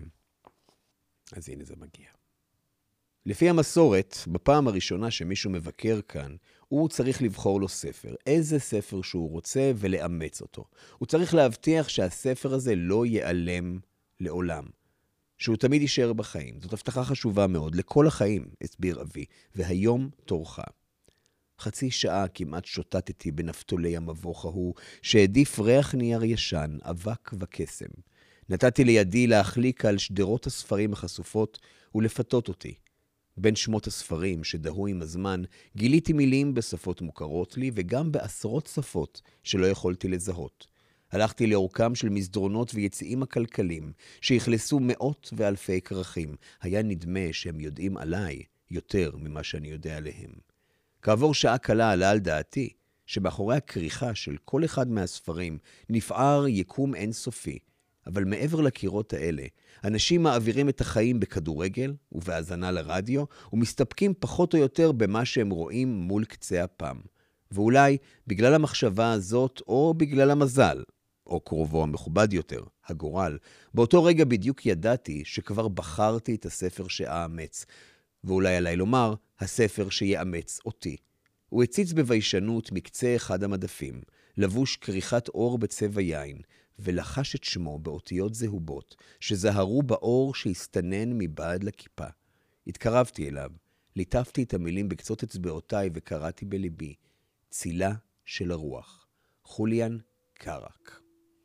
[SPEAKER 2] אז הנה זה מגיע. לפי המסורת, בפעם הראשונה שמישהו מבקר כאן, הוא צריך לבחור לו ספר, איזה ספר שהוא רוצה ולאמץ אותו. הוא צריך להבטיח שהספר הזה לא ייעלם לעולם. שהוא תמיד יישאר בחיים. זאת הבטחה חשובה מאוד, לכל החיים, הסביר אבי, והיום תורך. חצי שעה כמעט שוטטתי בנפתולי המבוך ההוא, שהעדיף ריח נייר ישן, אבק וקסם. נתתי לידי להחליק על שדרות הספרים החשופות ולפתות אותי. בין שמות הספרים שדהו עם הזמן, גיליתי מילים בשפות מוכרות לי, וגם בעשרות שפות שלא יכולתי לזהות. הלכתי לאורכם של מסדרונות ויציאים הכלכלים, שהכלסו מאות ואלפי כרכים. היה נדמה שהם יודעים עליי יותר ממה שאני יודע עליהם. כעבור שעה קלה עלה על דעתי, שמאחורי הכריכה של כל אחד מהספרים נפער יקום אינסופי. אבל מעבר לקירות האלה, אנשים מעבירים את החיים בכדורגל ובהאזנה לרדיו, ומסתפקים פחות או יותר במה שהם רואים מול קצה הפעם. ואולי בגלל המחשבה הזאת, או בגלל המזל, או קרובו המכובד יותר, הגורל, באותו רגע בדיוק ידעתי שכבר בחרתי את הספר שאאמץ, ואולי עליי לומר, הספר שיאמץ אותי. הוא הציץ בביישנות מקצה אחד המדפים, לבוש כריכת אור בצבע יין, ולחש את שמו באותיות זהובות, שזהרו באור שהסתנן מבעד לכיפה. התקרבתי אליו, ליטפתי את המילים בקצות אצבעותיי וקראתי בליבי, צילה של הרוח, חוליאן קרק.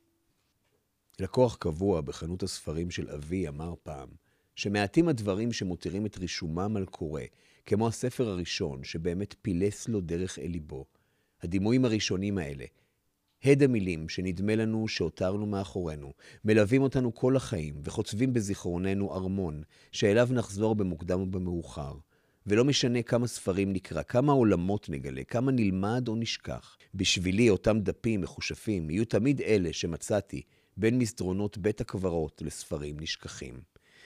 [SPEAKER 2] לקוח קבוע בחנות הספרים של אבי אמר פעם, שמעטים הדברים שמותירים את רישומם על קורא, כמו הספר הראשון שבאמת פילס לו דרך אל ליבו. הדימויים הראשונים האלה, הד המילים שנדמה לנו שהותרנו מאחורינו, מלווים אותנו כל החיים וחוצבים בזיכרוננו ארמון, שאליו נחזור במוקדם ובמאוחר. ולא משנה כמה ספרים נקרא, כמה עולמות נגלה, כמה נלמד או נשכח. בשבילי אותם דפים מחושפים יהיו תמיד אלה שמצאתי בין מסדרונות בית הקברות לספרים נשכחים.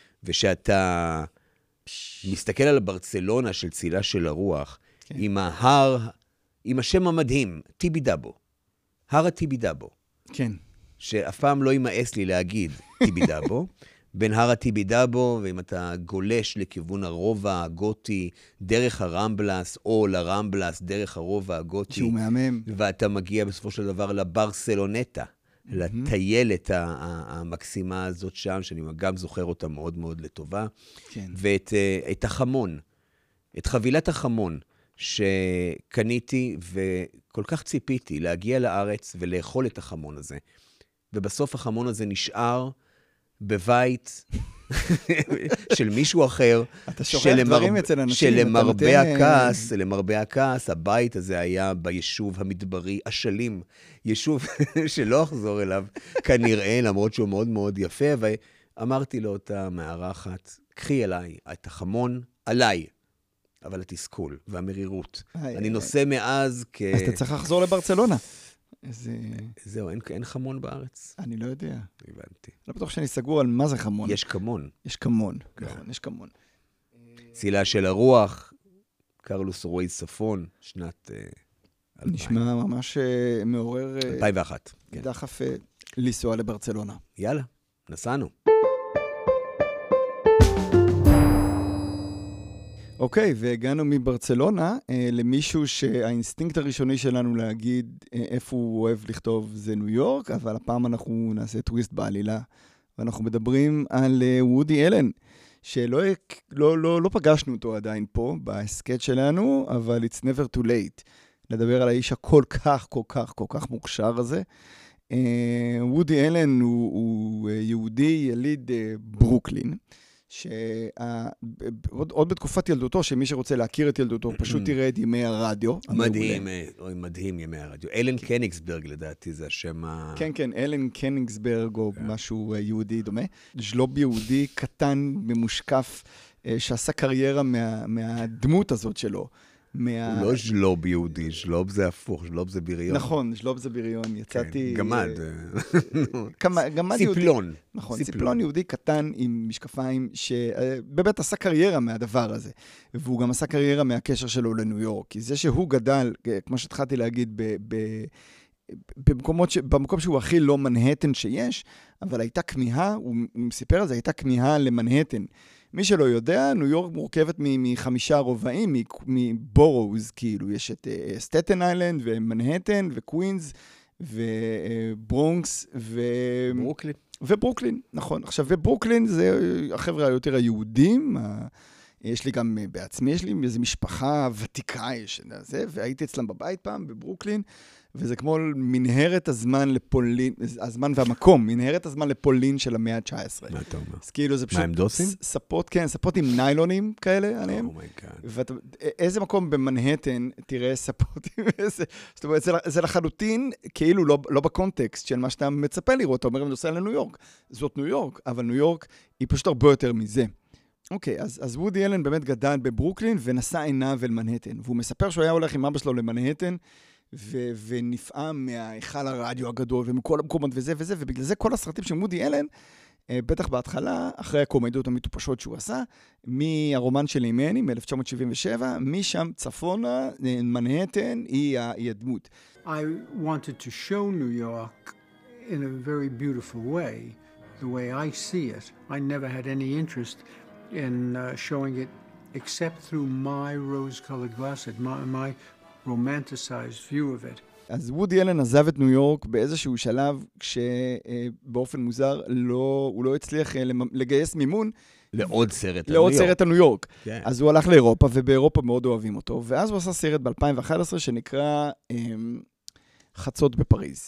[SPEAKER 2] ושאתה מסתכל על ברצלונה של צילה של הרוח, כן. עם השם המדהים, טיבידאבו. הר הטיבידאבו.
[SPEAKER 1] כן.
[SPEAKER 2] שאף פעם לא יימאס לי להגיד טיבידאבו. בין הר הטיבידאבו, ואם אתה גולש לכיוון הרובע הגותי, דרך הרמבלס, או לרמבלס, דרך הרובע הגותי.
[SPEAKER 1] שהוא מהמם.
[SPEAKER 2] ואתה מגיע בסופו של דבר לברסלונטה, לטיילת המקסימה הזאת שם, שאני גם זוכר אותה מאוד מאוד לטובה.
[SPEAKER 1] כן.
[SPEAKER 2] ואת החמון, את חבילת החמון, שקניתי וכל כך ציפיתי להגיע לארץ ולאכול את החמון הזה. ובסוף החמון הזה נשאר בבית של מישהו אחר.
[SPEAKER 1] אתה שוכח דברים אצל אנשים.
[SPEAKER 2] שלמרבה הכעס, הבית הזה היה ביישוב המדברי אשלים. יישוב שלא אחזור אליו כנראה, למרות שהוא מאוד מאוד יפה. ואמרתי לו אותה מארחת, קחי אליי את החמון, עליי. אבל התסכול והמרירות. אני נושא מאז
[SPEAKER 1] אז אתה צריך לחזור לברצלונה.
[SPEAKER 2] זהו, אין חמון בארץ.
[SPEAKER 1] אני לא יודע.
[SPEAKER 2] הבנתי.
[SPEAKER 1] לא בטוח שאני סגור על מה זה חמון.
[SPEAKER 2] יש כמון.
[SPEAKER 1] יש כמון, נכון, יש כמון.
[SPEAKER 2] צילה של הרוח, קרלוס רוי ספון, שנת 2000.
[SPEAKER 1] נשמע ממש מעורר
[SPEAKER 2] 2001.
[SPEAKER 1] דחף לנסוע לברצלונה.
[SPEAKER 2] יאללה, נסענו.
[SPEAKER 1] אוקיי, והגענו מברצלונה למישהו שהאינסטינקט הראשוני שלנו להגיד איפה הוא אוהב לכתוב זה ניו יורק, אבל הפעם אנחנו נעשה טוויסט בעלילה, ואנחנו מדברים על וודי אלן, שלא פגשנו אותו עדיין פה, בהסקט שלנו, אבל it's never too late, לדבר על האיש הכל כך, כל כך, כל כך מוכשר הזה. וודי אלן הוא יהודי יליד ברוקלין, שעוד בתקופת ילדותו, שמי שרוצה להכיר את ילדותו, פשוט תראה את ימי הרדיו.
[SPEAKER 2] מדהים ימי הרדיו. אלן קניגסברג לדעתי זה השם ה...
[SPEAKER 1] כן, אלן קניגסברג או משהו יהודי דומה. ז'לוב יהודי קטן ממושקף, שעשה קריירה מהדמות הזאת שלו.
[SPEAKER 2] הוא לא ז'לוב יהודי, ז'לוב זה הפוך, ז'לוב זה בריון.
[SPEAKER 1] נכון, ז'לוב זה בריון. יצאתי...
[SPEAKER 2] גמד.
[SPEAKER 1] גמד יהודי.
[SPEAKER 2] ציפלון.
[SPEAKER 1] נכון, ציפלון יהודי קטן עם משקפיים, שבאמת עשה קריירה מהדבר הזה. והוא גם עשה קריירה מהקשר שלו לניו יורק. כי זה שהוא גדל, כמו שהתחלתי להגיד, במקום שהוא הכי לא מנהטן שיש, אבל הייתה כמיהה, הוא סיפר על זה, הייתה כמיהה למנהטן. מי שלא יודע, ניו יורק מורכבת מ5 רובעים, מבורוז, כאילו, יש את סטטן איילנד ומנהטן וקווינס וברונקס וברוקלין, נכון. עכשיו, וברוקלין זה החבר'ה היותר היהודים, יש לי גם בעצמי, יש לי איזו משפחה ותיקה, והייתי אצלם בבית פעם בברוקלין, וזה כמו מנהרת הזמן לפולין, הזמן והמקום, מנהרת הזמן לפולין של המאה ה-19.
[SPEAKER 2] מה אתה אומר?
[SPEAKER 1] אז כאילו זה פשוט...
[SPEAKER 2] מה, הם דוסים?
[SPEAKER 1] ספות, כן, ספות עם ניילונים כאלה עליהם. איזה מקום במנהטן תראה ספות עם איזה... זאת אומרת, זה לחלוטין כאילו לא בקונטקסט של מה שאתה מצפה לראות. אתה אומר, אני נוסע לניו יורק. זאת ניו יורק, אבל ניו יורק היא פשוט הרבה יותר מזה. אוקיי, אז וודי אלן באמת גדל בברוקלין ונשא עיניו אל מנהטן. והוא מספר שהוא היה הולך עם אבא שלו למנהטן, ונפעם מהיכל הרדיו הגדול ומכל המקומות וזה, ובגלל זה כל הסרטים של וודי אלן, בטח בהתחלה, אחרי הקומדיות המטופשות שהוא עשה, מהרומן של אימני, מ-1977, משם צפונה, מנהטן היא הדמות.
[SPEAKER 7] I wanted to show New York in a very beautiful way, the way I see it. I never had any interest in showing it except through my rose-colored glasses, my romanticized view of it.
[SPEAKER 1] אז וודי אלן עזב את ניו יורק באיזשהו שלב, כשבאופן מוזר הוא לא הצליח לגייס מימון.
[SPEAKER 2] לעוד סרט
[SPEAKER 1] על ניו יורק. כן. אז הוא הלך לאירופה, ובאירופה מאוד אוהבים אותו. ואז הוא עשה סרט ב-2011 שנקרא חצות בפריז.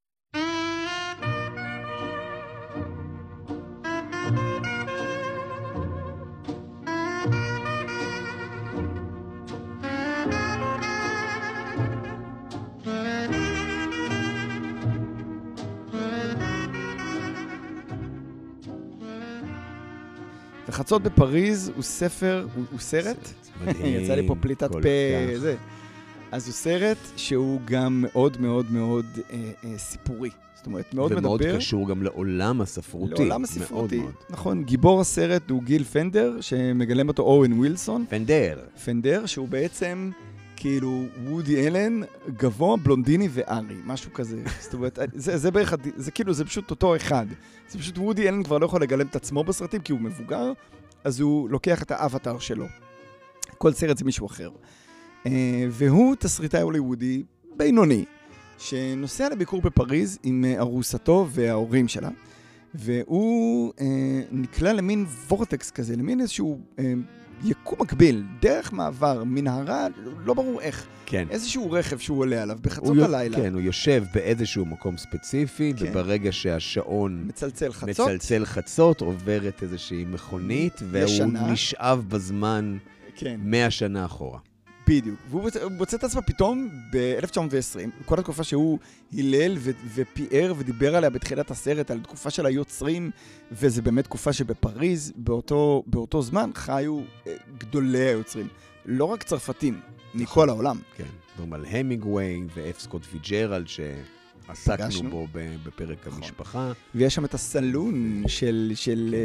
[SPEAKER 1] וחצות בפריז הוא סרט, יצא לי פה פליטת פה, זה. אז הוא סרט שהוא גם מאוד מאוד מאוד סיפורי. זאת אומרת, מאוד מדבר.
[SPEAKER 2] ומאוד קשור גם לעולם הספרותי.
[SPEAKER 1] לעולם הספרותי, נכון. גיבור הסרט הוא גיל פנדר, שמגלם אותו אורן ווילסון. פנדר, שהוא בעצם כאילו וודי אלן, גבוה, בלונדיני וארי, משהו כזה. זאת אומרת, זה בערך, זה כאילו, זה פשוט אותו אחד. זה פשוט וודי אלן כבר לא יכול לגלם את עצמו בסרטים, כי הוא מבוגר, אז הוא לוקח את האבטר שלו. כל סרט זה מישהו אחר. והוא תסריטאי הוליוודי בינוני, שנוסע לביקור בפריז עם ארוסתו וההורים שלה, והוא נקלע למין וורטקס כזה, למין איזשהו יקום מקביל, דרך מעבר, מנהרה, לא ברור איך.
[SPEAKER 2] כן.
[SPEAKER 1] איזשהו רכב שהוא עולה עליו בחצות הלילה.
[SPEAKER 2] כן, הוא יושב באיזשהו מקום ספציפי, כן. וברגע שהשעון מצלצל חצות, עוברת איזושהי מכונית, והוא נשאב בזמן 100 שנה אחורה.
[SPEAKER 1] בדיוק. והוא מוצא את עצמו פתאום ב-1920, כל התקופה שהוא הילל ופיאר ודיבר עליה בתחילת הסרט, על תקופה של היוצרים, וזה באמת תקופה שבפריז, באותו זמן, חיו גדולי היוצרים. לא רק צרפתים, מכל העולם.
[SPEAKER 2] כן. דברים על המינגווי ואף סקוט פיג'רלד, שעסקנו בו בפרק המשפחה.
[SPEAKER 1] ויש שם את הסלון של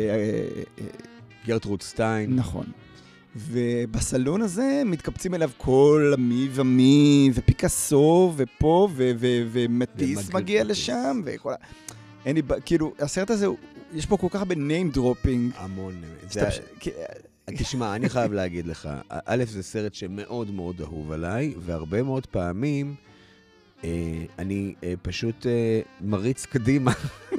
[SPEAKER 2] גרטרוד סטיין.
[SPEAKER 1] נכון. ובסלון הזה מתקבצים אליו כל מי ומי, ופיקאסו, ופה, ומטיס מגיע לשם, וכל... כאילו, הסרט הזה, יש פה כל כך הרבה name dropping.
[SPEAKER 2] המון. תשמע, אני חייב להגיד לך, א', זה סרט שמאוד מאוד אהוב עליי, והרבה מאוד פעמים אני פשוט מריץ קדימה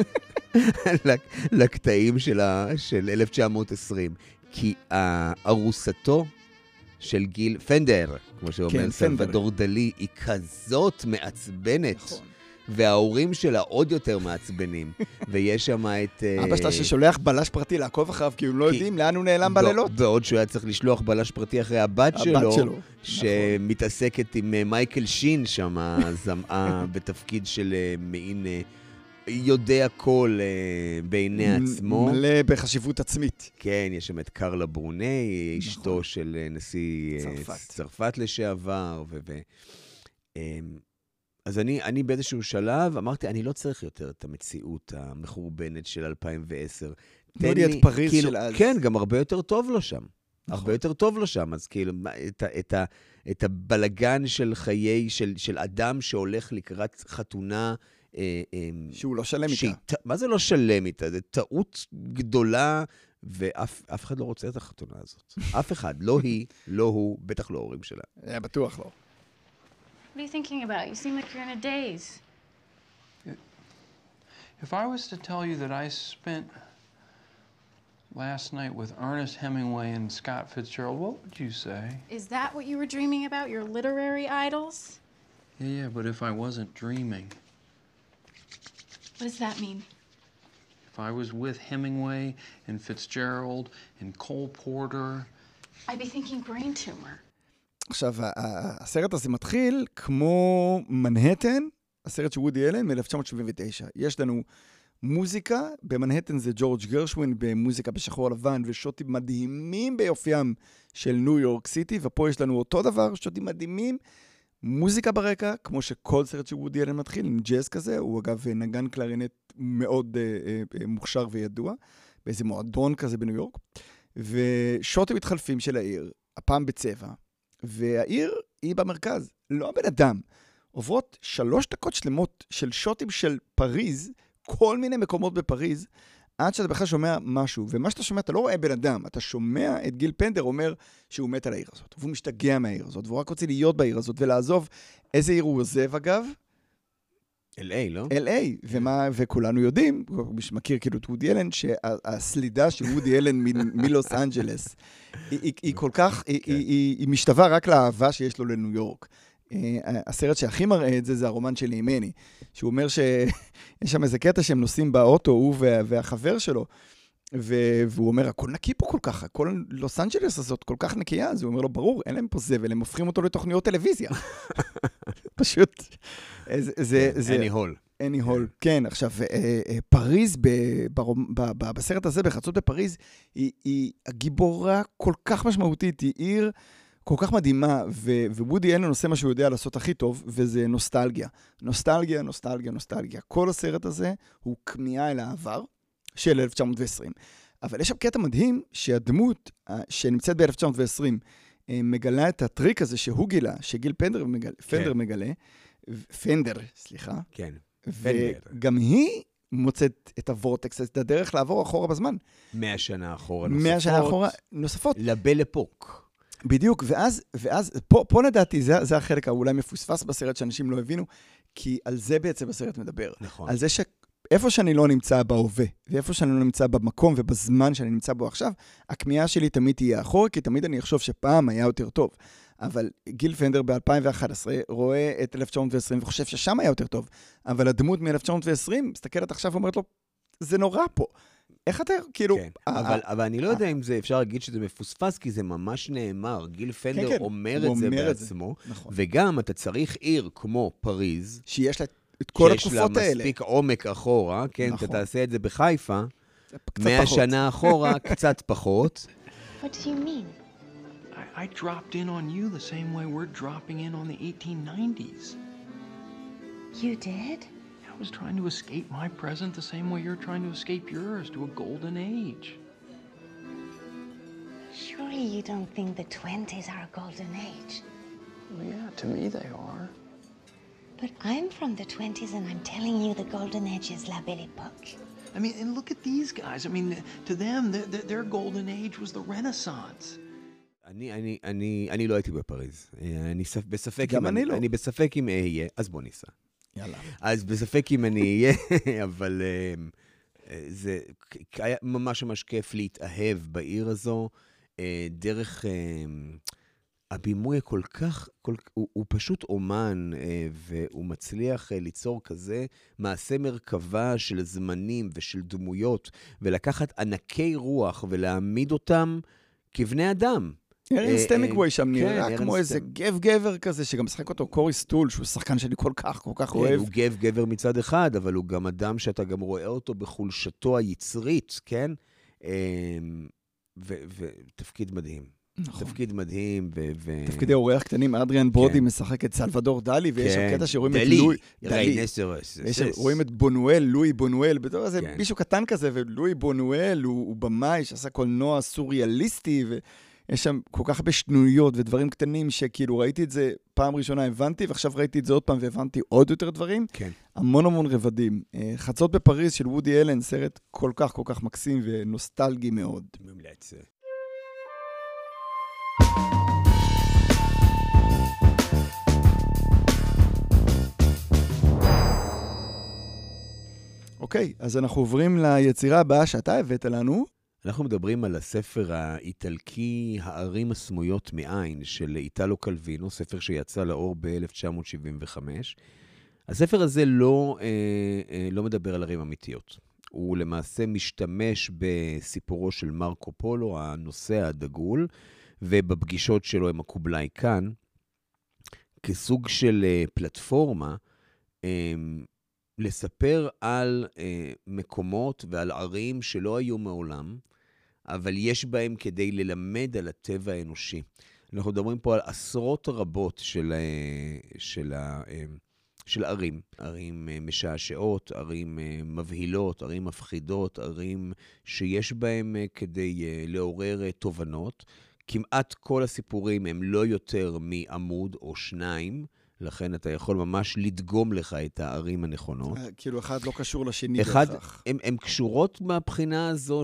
[SPEAKER 2] לקטעים של 1920, כי ארוסתו של גיל פנדר, כמו שאומר סלבדור דלי, היא כזאת מעצבנת, וההורים שלה עוד יותר מעצבנים, ויש שם את...
[SPEAKER 1] אבא שלה ששולח בלש פרטי לעקוב אחריו, כי הם לא יודעים לאן הוא נעלם בלילות.
[SPEAKER 2] בעוד שהוא היה צריך לשלוח בלש פרטי אחרי הבת שלו, שמתעסקת עם מייקל שין שם, זמאה בתפקיד של מעין יודע כל בעיני עצמו.
[SPEAKER 1] מלא בחשיבות עצמית.
[SPEAKER 2] כן, יש שם את קרלה ברוני, אשתו של נשיא צרפת לשעבר, אז אני באיזשהו שלב אמרתי, אני לא צריך יותר את המציאות המחורבנת של 2010.
[SPEAKER 1] תן לי את פריז של אז.
[SPEAKER 2] כן, גם הרבה יותר טוב לו שם. הרבה יותר טוב לו שם, אז כאילו, את הבלגן של חיי, של אדם שהולך לקראת חתונה,
[SPEAKER 1] שהוא לא שלם איתה.
[SPEAKER 2] מה זה לא שלם איתה? זה טעות גדולה, ואף אחד לא רוצה את החתונה הזאת. אף אחד, לא היא, לא הוא, בטח לא ההורים שלה.
[SPEAKER 1] בטוח לא.
[SPEAKER 8] What are you thinking about? You seem like you're in a daze.
[SPEAKER 6] If I was to tell you that I spent last night with Ernest Hemingway and Scott Fitzgerald, what would you say?
[SPEAKER 8] Is that what you were dreaming about, your literary idols?
[SPEAKER 6] Yeah, but if I wasn't dreaming.
[SPEAKER 8] What does that mean?
[SPEAKER 6] If I was with Hemingway and Fitzgerald and Cole Porter.
[SPEAKER 8] I'd be thinking brain tumor.
[SPEAKER 1] עכשיו, הסרט הזה מתחיל כמו מנהטן, הסרט של וודי אלן מ-1979. יש לנו מוזיקה, במנהטן זה ג'ורג' גרשווין, במוזיקה בשחור לבן, ושוטים מדהימים ביופיים של ניו יורק סיטי, ופה יש לנו אותו דבר, שוטים מדהימים, מוזיקה ברקע, כמו שכל סרט של וודי אלן מתחיל, עם ג'אז כזה, הוא אגב נגן קלרינט מאוד מוכשר וידוע, באיזה מועדון כזה בניו יורק, ושוטים מתחלפים של העיר, הפעם בצבע, והעיר היא במרכז, לא הבן אדם. עוברות 3 דקות שלמות של שוטים של פריז, כל מיני מקומות בפריז, עד שאתה בכלל שומע משהו. ומה שאתה שומע, אתה לא רואה בן אדם, אתה שומע את גיל פנדר אומר שהוא מת על העיר הזאת, והוא משתגע מהעיר הזאת, והוא רק רוצה להיות בעיר הזאת ולעזוב. איזה עיר הוא עוזב אגב?
[SPEAKER 2] LA, לא?
[SPEAKER 1] LA, וכולנו יודעים, מי שמכיר כאילו את וודי אלן, שהסלידה של וודי אלן מלוס אנג'לס, היא כל כך, היא משתווה רק לאהבה שיש לו לניו יורק. הסרט שהכי מראה את זה, זה הרומן של אימני, שהוא אומר שיש שם איזה קטע שהם נוסעים באוטו, הוא והחבר שלו, והוא אומר, הכל נקי פה כל כך, הכל לוס אנג'לס הזאת כל כך נקייה, אז הוא אומר לו, ברור, אין להם פה זבל, הם הופכים אותו לתוכניות טלוויזיה. פשוט,
[SPEAKER 2] אני הול.
[SPEAKER 1] אני הול, כן. עכשיו, פריז, בסרט הזה, בחצות בפריז, היא הגיבורה כל כך משמעותית, היא עיר כל כך מדהימה, ווודי אלן עושה מה שהוא יודע לעשות הכי טוב, וזה נוסטלגיה. נוסטלגיה, נוסטלגיה, נוסטלגיה. כל הסרט הזה הוא כמיהה אל העבר של 1920. אבל יש שם קטע מדהים שהדמות שנמצאת ב-1920 מגלה את הטריק הזה שהוא גילה, שגיל פנדר מגלה, פנדר, סליחה.
[SPEAKER 2] כן.
[SPEAKER 1] וגם היא מוצאת את הוורטקס, את הדרך לעבור אחורה בזמן.
[SPEAKER 2] 100 שנה אחורה
[SPEAKER 1] נוספות. 100 שנה אחורה נוספות.
[SPEAKER 2] לבל אפוק.
[SPEAKER 1] בדיוק, ואז פה לדעתי, זה החלק האולי מפוספס בסרט שאנשים לא הבינו, כי על זה בעצם הסרט מדבר.
[SPEAKER 2] נכון.
[SPEAKER 1] על זה שאיפה שאני לא נמצא בהווה, ואיפה שאני לא נמצא במקום ובזמן שאני נמצא בו עכשיו, הכמיהה שלי תמיד תהיה אחורה, כי תמיד אני אחשוב שפעם היה יותר טוב. אבל גיל פנדר ב-2011 רואה את 1920 וחושב ששם היה יותר טוב. אבל הדמות מ-1920 מסתכלת עכשיו ואומרת לו, זה נורא פה. איך אתה, כאילו...
[SPEAKER 2] כן, אבל אני לא יודע אם זה אפשר להגיד שזה מפוספס, כי זה ממש נאמר. גיל פנדר אומר את זה בעצמו, וגם אתה צריך עיר כמו פריז,
[SPEAKER 1] שיש לה את כל התקופות האלה.
[SPEAKER 2] שיש לה מספיק עומק אחורה, כן, אתה תעשה את זה בחיפה, 100 שנה אחורה, קצת פחות.
[SPEAKER 8] What do you mean?
[SPEAKER 6] I dropped in on you the same way we're dropping in on the 1890s.
[SPEAKER 8] You did?
[SPEAKER 6] I was trying to escape my present the same way you're trying to escape yours to a golden age.
[SPEAKER 8] Surely you don't think the 20s are a golden age?
[SPEAKER 6] Well, yeah, to me they are.
[SPEAKER 8] But I'm from the 20s and I'm telling you the golden age is La Belle Époque.
[SPEAKER 9] I mean, and look at these guys. I mean, to them, their golden age was the Renaissance.
[SPEAKER 2] אני לא הייתי בפריז. אני בספק אם אהיה, אז בוא ניסע.
[SPEAKER 1] יאללה.
[SPEAKER 2] אז בספק אם אני אהיה, אבל זה היה ממש ממש כיף להתאהב בעיר הזו, דרך הבימוי כל כך, הוא פשוט אומן, והוא מצליח ליצור כזה מעשה מרכבה של זמנים ושל דמויות, ולקחת ענקי רוח ולהעמיד אותם כבני אדם.
[SPEAKER 1] ארן סטמיקווי שם נראה כמו איזה גבר כזה, שגם משחק אותו קורי סטול, שהוא שחקן שאני כל כך אוהב.
[SPEAKER 2] הוא גבר מצד אחד, אבל הוא גם אדם שאתה גם רואה אותו בחולשתו היצרית, כן? ותפקיד מדהים. תפקיד מדהים.
[SPEAKER 1] תפקידי אורח קטנים, אדריאן ברודי משחק את סלבדור דלי, ויש שם קטע שרואים את לואי. רואים את בונואל, לואי בונואל, בתור איזה מישהו קטן כזה, ולואי בונואל הוא במאי שעשה קולנוע סוריאליסטי, יש שם כל כך הרבה שנויות ודברים קטנים שכאילו ראיתי את זה פעם ראשונה, הבנתי, ועכשיו ראיתי את זה עוד פעם והבנתי עוד יותר דברים.
[SPEAKER 2] כן.
[SPEAKER 1] המון רבדים. חצות בפריז של וודי אלן, סרט כל כך מקסים ונוסטלגי מאוד.
[SPEAKER 2] ממלץ.
[SPEAKER 1] אוקיי, אז אנחנו עוברים ליצירה הבאה שאתה הבאת לנו.
[SPEAKER 2] אנחנו מדברים על הספר האיטלקי, הערים הסמויות מעין, של איטלו קלווינו, ספר שיצא לאור ב-1975. הספר הזה לא מדבר על ערים אמיתיות. הוא למעשה משתמש בסיפורו של מרקו פולו, הנוסע הדגול, ובפגישות שלו עם הקובלאי כאן, כסוג של פלטפורמה, לספר על מקומות ועל ערים שלא היו מעולם, אבל יש בהם כדי ללמד על הטבע האנושי. אנחנו מדברים פה על עשרות רבות של ערים. ערים משעשעות, ערים מבהילות, ערים מפחידות, ערים שיש בהם כדי לעורר תובנות. כמעט כל הסיפורים הם לא יותר מעמוד או שניים, לכן אתה יכול ממש לדגום לך את הערים הנכונות.
[SPEAKER 1] כאילו אחד לא קשור לשני בהכרח.
[SPEAKER 2] הן קשורות מהבחינה הזו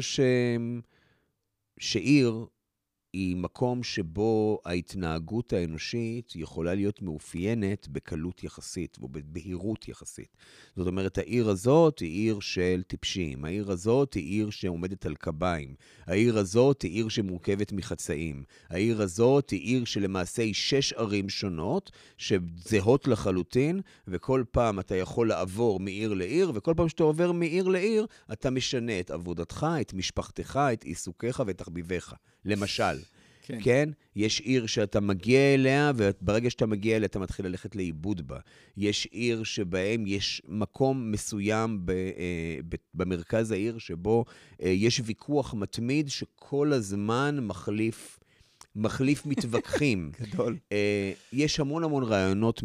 [SPEAKER 2] שעיר היא מקום שבו ההתנהגות האנושית יכולה להיות מאופיינת בקלות יחסית ובבהירות יחסית. זאת אומרת, העיר הזאת היא עיר של טיפשים, העיר הזאת היא עיר שעומדת על קביים, העיר הזאת היא עיר שמורכבת מחצאים, העיר הזאת היא עיר שלמעשה היא 6 ערים שונות שזהות לחלוטין, וכל פעם אתה יכול לעבור מעיר לעיר, וכל פעם שאתה עובר מעיר לעיר, אתה משנה את עבודתך, את משפחתך, את עיסוקיך ואת תחביביך. למשל, כן? יש עיר שאתה מגיע אליה, וברגע שאתה מגיע אליה, אתה מתחיל ללכת לאיבוד בה. יש עיר שבהם יש מקום מסוים במרכז העיר, שבו יש ויכוח מתמיד שכל הזמן מחליף מתווכחים.
[SPEAKER 1] גדול.
[SPEAKER 2] יש המון רעיונות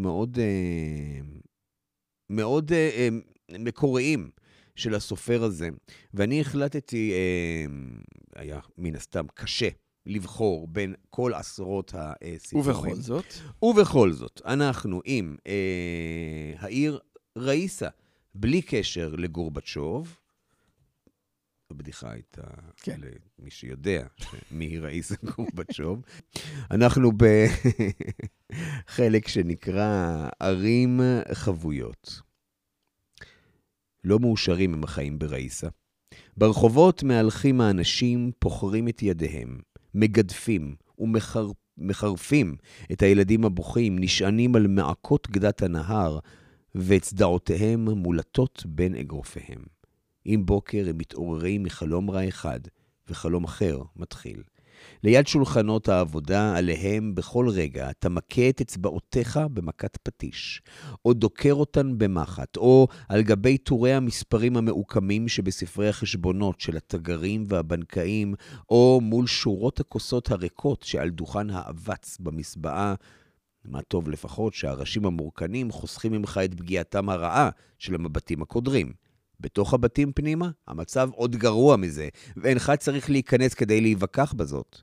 [SPEAKER 2] מאוד מקוריים של הסופר הזה, ואני החלטתי, היה מן הסתם קשה לבחור בין כל עשרות הסיפורים. ובכל זאת, אנחנו עם העיר ראיסה, בלי קשר לגורבצ'וב, הבדיחה הייתה, כן. למי שיודע מי היא ראיסה גורבצ'וב, אנחנו בחלק שנקרא ערים חבויות. לא מאושרים הם החיים בראיסה. ברחובות מהלכים האנשים, פוחרים את ידיהם, מגדפים ומחרפים את הילדים הבוכים, נשענים על מעקות גדת הנהר, וצדעותיהם מולטות בין אגרופיהם. עם בוקר הם מתעוררים מחלום רע אחד, וחלום אחר מתחיל. ליד שולחנות העבודה עליהם בכל רגע אתה מכה את אצבעותיך במכת פטיש, או דוקר אותן במחט, או על גבי טורי המספרים המעוקמים שבספרי החשבונות של התגרים והבנקאים, או מול שורות הכוסות הריקות שעל דוכן האבץ במסבעה. מה טוב לפחות שהראשים המורכנים חוסכים ממך את פגיעתם הרעה של המבטים הקודרים. בתוך הבתים פנימה, המצב עוד גרוע מזה, ואינך צריך להיכנס כדי להיווכח בזאת.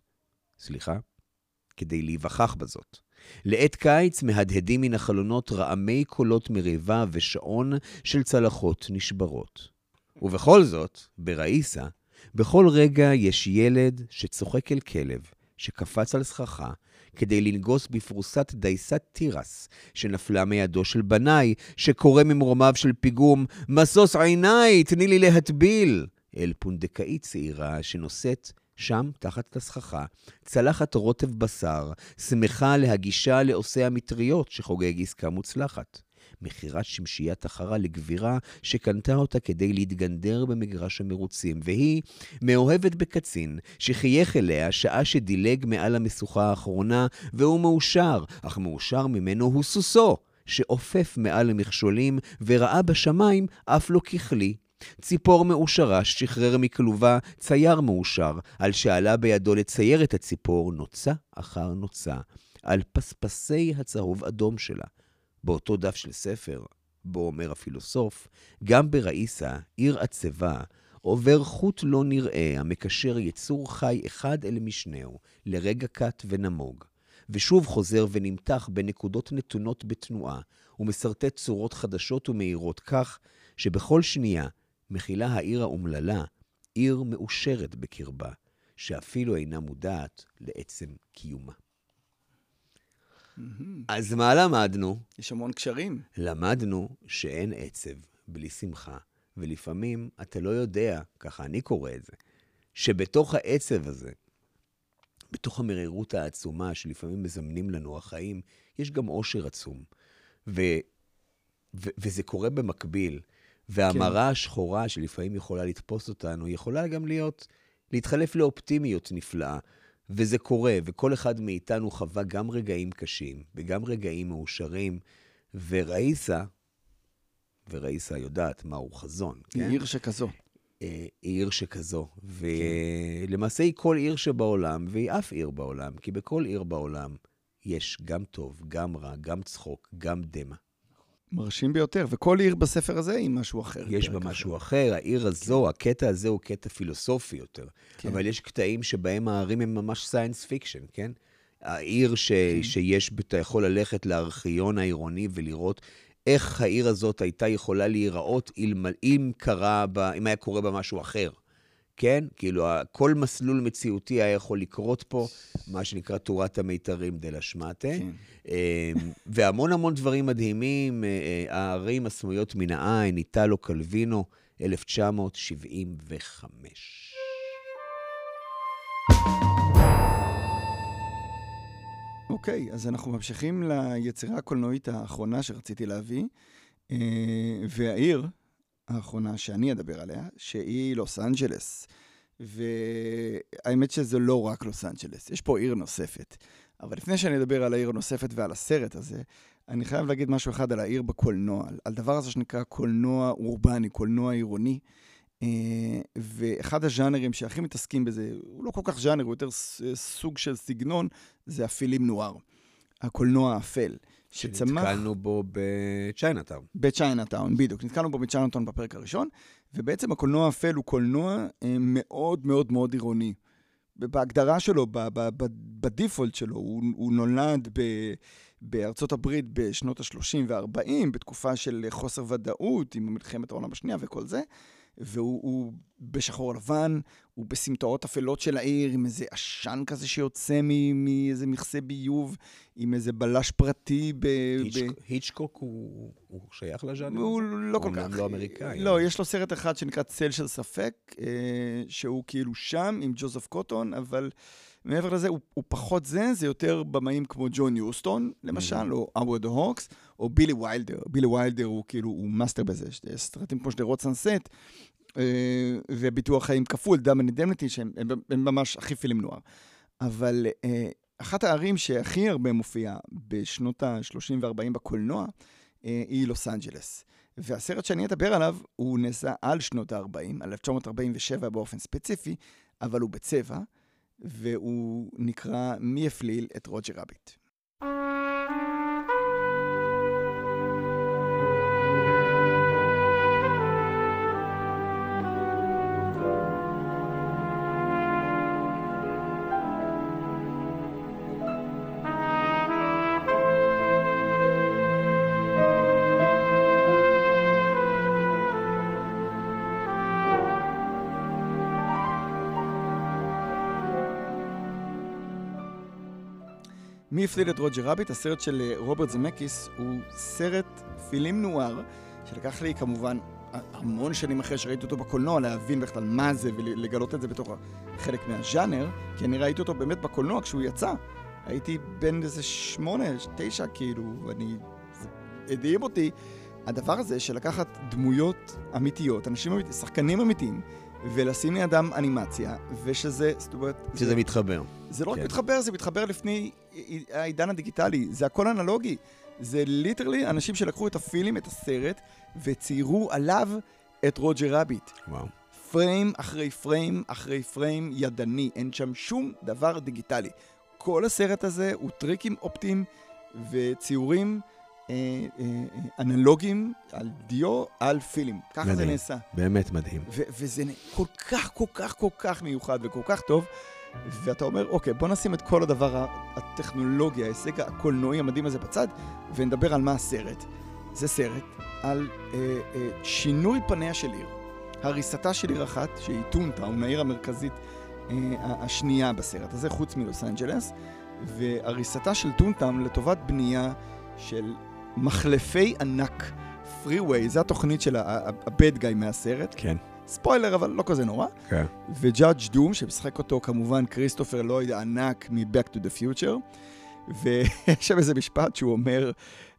[SPEAKER 2] כדי להיווכח בזאת. לעת קיץ מהדהדים מן החלונות רעמי קולות מריבה ושעון של צלחות נשברות. ובכל זאת, בראיסה, בכל רגע יש ילד שצוחק אל כלב, שקפץ על סככה, כדי לנגוס בפרוסת דייסת תירס, שנפלה מידו של בניי, שקורא ממרומיו של פיגום, מסוס עיניי, תני לי להטביל, אל פונדקאית צעירה שנושאת שם, תחת הסככה, צלחת רוטב בשר, שמחה להגישה לעושה המטריות שחוגג עסקה מוצלחת. מחירת שמשיית החרה לגבירה שקנתה אותה כדי להתגנדר במגרש המרוצים, והיא מאוהבת בקצין שחייך אליה שעה שדילג מעל המשוכה האחרונה, והוא מאושר, אך מאושר ממנו הוא סוסו, שעופף מעל המכשולים וראה בשמיים אף לא ככלי. ציפור מאושרה ששחרר מכלובה צייר מאושר, על שעלה בידו לצייר את הציפור נוצה אחר נוצה, על פספסי הצהוב אדום שלה. באותו דף של ספר, בו אומר הפילוסוף, גם בראיסה, עיר עצבה, עובר חוט לא נראה המקשר יצור חי אחד אל משנהו, לרגע קט ונמוג, ושוב חוזר ונמתח בנקודות נתונות בתנועה, ומסרטט צורות חדשות ומהירות כך, שבכל שנייה מכילה העיר האומללה, עיר מאושרת בקרבה, שאפילו אינה מודעת לעצם קיומה. אז מה למדנו?
[SPEAKER 1] יש המון קשרים.
[SPEAKER 2] למדנו שאין עצב בלי שמחה, ולפעמים אתה לא יודע, ככה אני קורא את זה, שבתוך העצב הזה, בתוך המרירות העצומה שלפעמים מזמנים לנו החיים, יש גם אושר עצום. וזה קורה במקביל, והמראה השחורה שלפעמים יכולה לתפוס אותנו, יכולה גם להתחלף לאופטימיות נפלאה. וזה קורה, וכל אחד מאיתנו חווה גם רגעים קשים, וגם רגעים מאושרים, וראיסה יודעת מהו חזון.
[SPEAKER 1] היא עיר שכזו.
[SPEAKER 2] היא עיר שכזו, ולמעשה היא כל עיר שבעולם, והיא אף עיר בעולם, כי בכל עיר בעולם יש גם טוב, גם רע, גם צחוק, גם דמה.
[SPEAKER 1] מרשים ביותר, וכל עיר בספר הזה היא משהו אחר.
[SPEAKER 2] יש בה משהו אחר, העיר הזו, הקטע הזה הוא קטע פילוסופי יותר, אבל יש קטעים שבהם הערים הם ממש סיינס פיקשן, כן? העיר שיש, אתה יכול ללכת לארכיון העירוני ולראות איך העיר הזאת הייתה יכולה להיראות אם היה קורה בה משהו אחר. כן? כאילו, כל מסלול מציאותי היה יכול לקרות פה, מה שנקרא תורת המיתרים דלה שמטה, והמון המון דברים מדהימים, הערים הסמויות מן העין, איטלו קלווינו, 1975.
[SPEAKER 1] אוקיי, אז אנחנו ממשיכים ליצירה הקולנועית האחרונה שרציתי להביא, והעיר האחרונה שאני אדבר עליה, שהיא לוס אנג'לס. והאמת שזה לא רק לוס אנג'לס, יש פה עיר נוספת. אבל לפני שאני אדבר על העיר הנוספת ועל הסרט הזה, אני חייב להגיד משהו אחד על העיר בקולנוע, על דבר הזה שנקרא קולנוע אורבני, קולנוע עירוני. ואחד הז'אנרים שהכי מתעסקים בזה, הוא לא כל כך ז'אנר, הוא יותר סוג של סגנון, זה הפילים נואר. הקולנוע האפל.
[SPEAKER 2] שנתקלנו בו בצ'יינאטאון.
[SPEAKER 1] בצ'יינאטאון, בדיוק. נתקלנו בו בצ'יינאטאון בפרק הראשון, ובעצם הקולנוע האפל הוא קולנוע מאוד מאוד מאוד עירוני. בהגדרה שלו, בדיפולט שלו, הוא נולד בארצות הברית בשנות ה-30 וה-40, בתקופה של חוסר ודאות, עם מלחמת העולם השנייה וכל זה, והוא בשחור לבן, הוא בסמטאות אפלות של העיר, עם איזה עשן כזה שיוצא מאיזה מכסה ביוב, עם איזה בלש פרטי.
[SPEAKER 2] היצ'קוק הוא שייך לז'אנר?
[SPEAKER 1] הוא לא כל כך.
[SPEAKER 2] הוא לא אמריקאי.
[SPEAKER 1] לא, יש לו סרט אחד שנקרא צל של ספק, שהוא כאילו שם עם ג'וזף קוטון, אבל מעבר לזה הוא פחות זה יותר במאים כמו ג'ון יוסטון, למשל, או אבווד הוקס, או בילי ויילדר. בילי ויילדר הוא כאילו, הוא מאסטר בזה, סרטים כמו שדרות סנסט, וביטוח חיים כפול, דאם אנדמניטי, שהם ממש הכי פילים נוער. אבל אחת הערים שהכי הרבה מופיעה בשנות ה-30 ו-40 בקולנוע, היא לוס אנג'לס. והסרט שאני אדבר עליו, הוא נעשה על שנות ה-40, 1947 באופן ספציפי, אבל הוא בצבע, והוא נקרא מי הפליל את רוג'ר רביט. מי הפליל את רוג'ר רביט? הסרט של רוברט זמקיס הוא סרט פילים נואר, שלקח לי כמובן המון שנים אחרי שראיתי אותו בקולנוע, להבין בכלל מה זה ולגלות את זה בתוך חלק מהז'אנר, כי אני ראיתי אותו באמת בקולנוע כשהוא יצא. הייתי בין איזה 8, 9 כאילו, ואני... זה הדהים אותי הדבר הזה של לקחת דמויות אמיתיות, אנשים אמיתיים, שחקנים אמיתיים, ולשים לידם אנימציה, ושזה, זאת אומרת...
[SPEAKER 2] שזה מתחבר.
[SPEAKER 1] זה לא רק מתחבר, זה מתחבר לפני העידן הדיגיטלי, זה הכל אנלוגי. זה ליטרלי אנשים שלקחו את הפילים, את הסרט, וציירו עליו את רוג'ר רביט.
[SPEAKER 2] וואו.
[SPEAKER 1] פריים אחרי פריים אחרי פריים ידני, אין שם שום דבר דיגיטלי. כל הסרט הזה הוא טריקים אופטיים וציורים אנלוגיים על דיו, על פילים. ככה זה נעשה.
[SPEAKER 2] באמת מדהים.
[SPEAKER 1] וזה כל כך, כל כך, כל כך מיוחד וכל כך טוב. ואתה אומר, אוקיי, בוא נשים את כל הדבר הטכנולוגיה, ההישג הקולנועי המדהים הזה בצד, ונדבר על מה הסרט. זה סרט על שינוי פניה של עיר. הריסתה של עיר אחת, שהיא טונטאון, העיר המרכזית השנייה בסרט הזה, חוץ מלוס אנג'לס, והריסתה של טונטאון לטובת בנייה של מחלפי ענק, פרי-ווי, זו התוכנית של הבד גאי מהסרט.
[SPEAKER 2] כן.
[SPEAKER 1] ספוילר, אבל לא כזה נורא.
[SPEAKER 2] כן.
[SPEAKER 1] וג'אדג' דום, שמשחק אותו כמובן כריסטופר לויד הענק מ-Back to the Future, ויש שם איזה משפט שהוא אומר,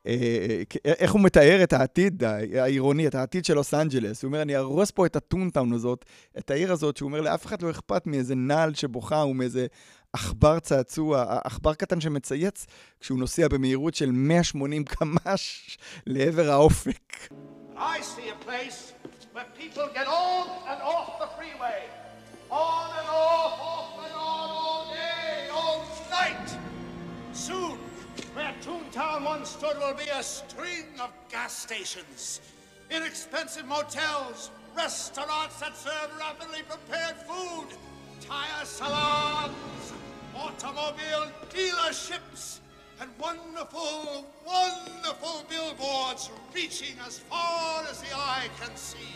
[SPEAKER 1] איך הוא מתאר את העתיד העירוני, את העתיד של לוס אנג'לס. הוא אומר, אני ארוס פה את הטונטאון הזאת, את העיר הזאת, שהוא אומר, לאף אחד לא אכפת מאיזה נעל שבוכה, ומאיזה עכבר צעצוע, עכבר קטן שמצייץ, כשהוא נוסע במהירות של 180 קמ"ש לעבר האופק.
[SPEAKER 10] I see a place where people get on and off the freeway. On and off and on all day, all night. Soon, where Toontown once stood will be a string of gas stations, inexpensive motels, restaurants that serve rapidly prepared food, tire salons, automobile dealerships, and wonderful, wonderful billboards reaching as far as the eye can see.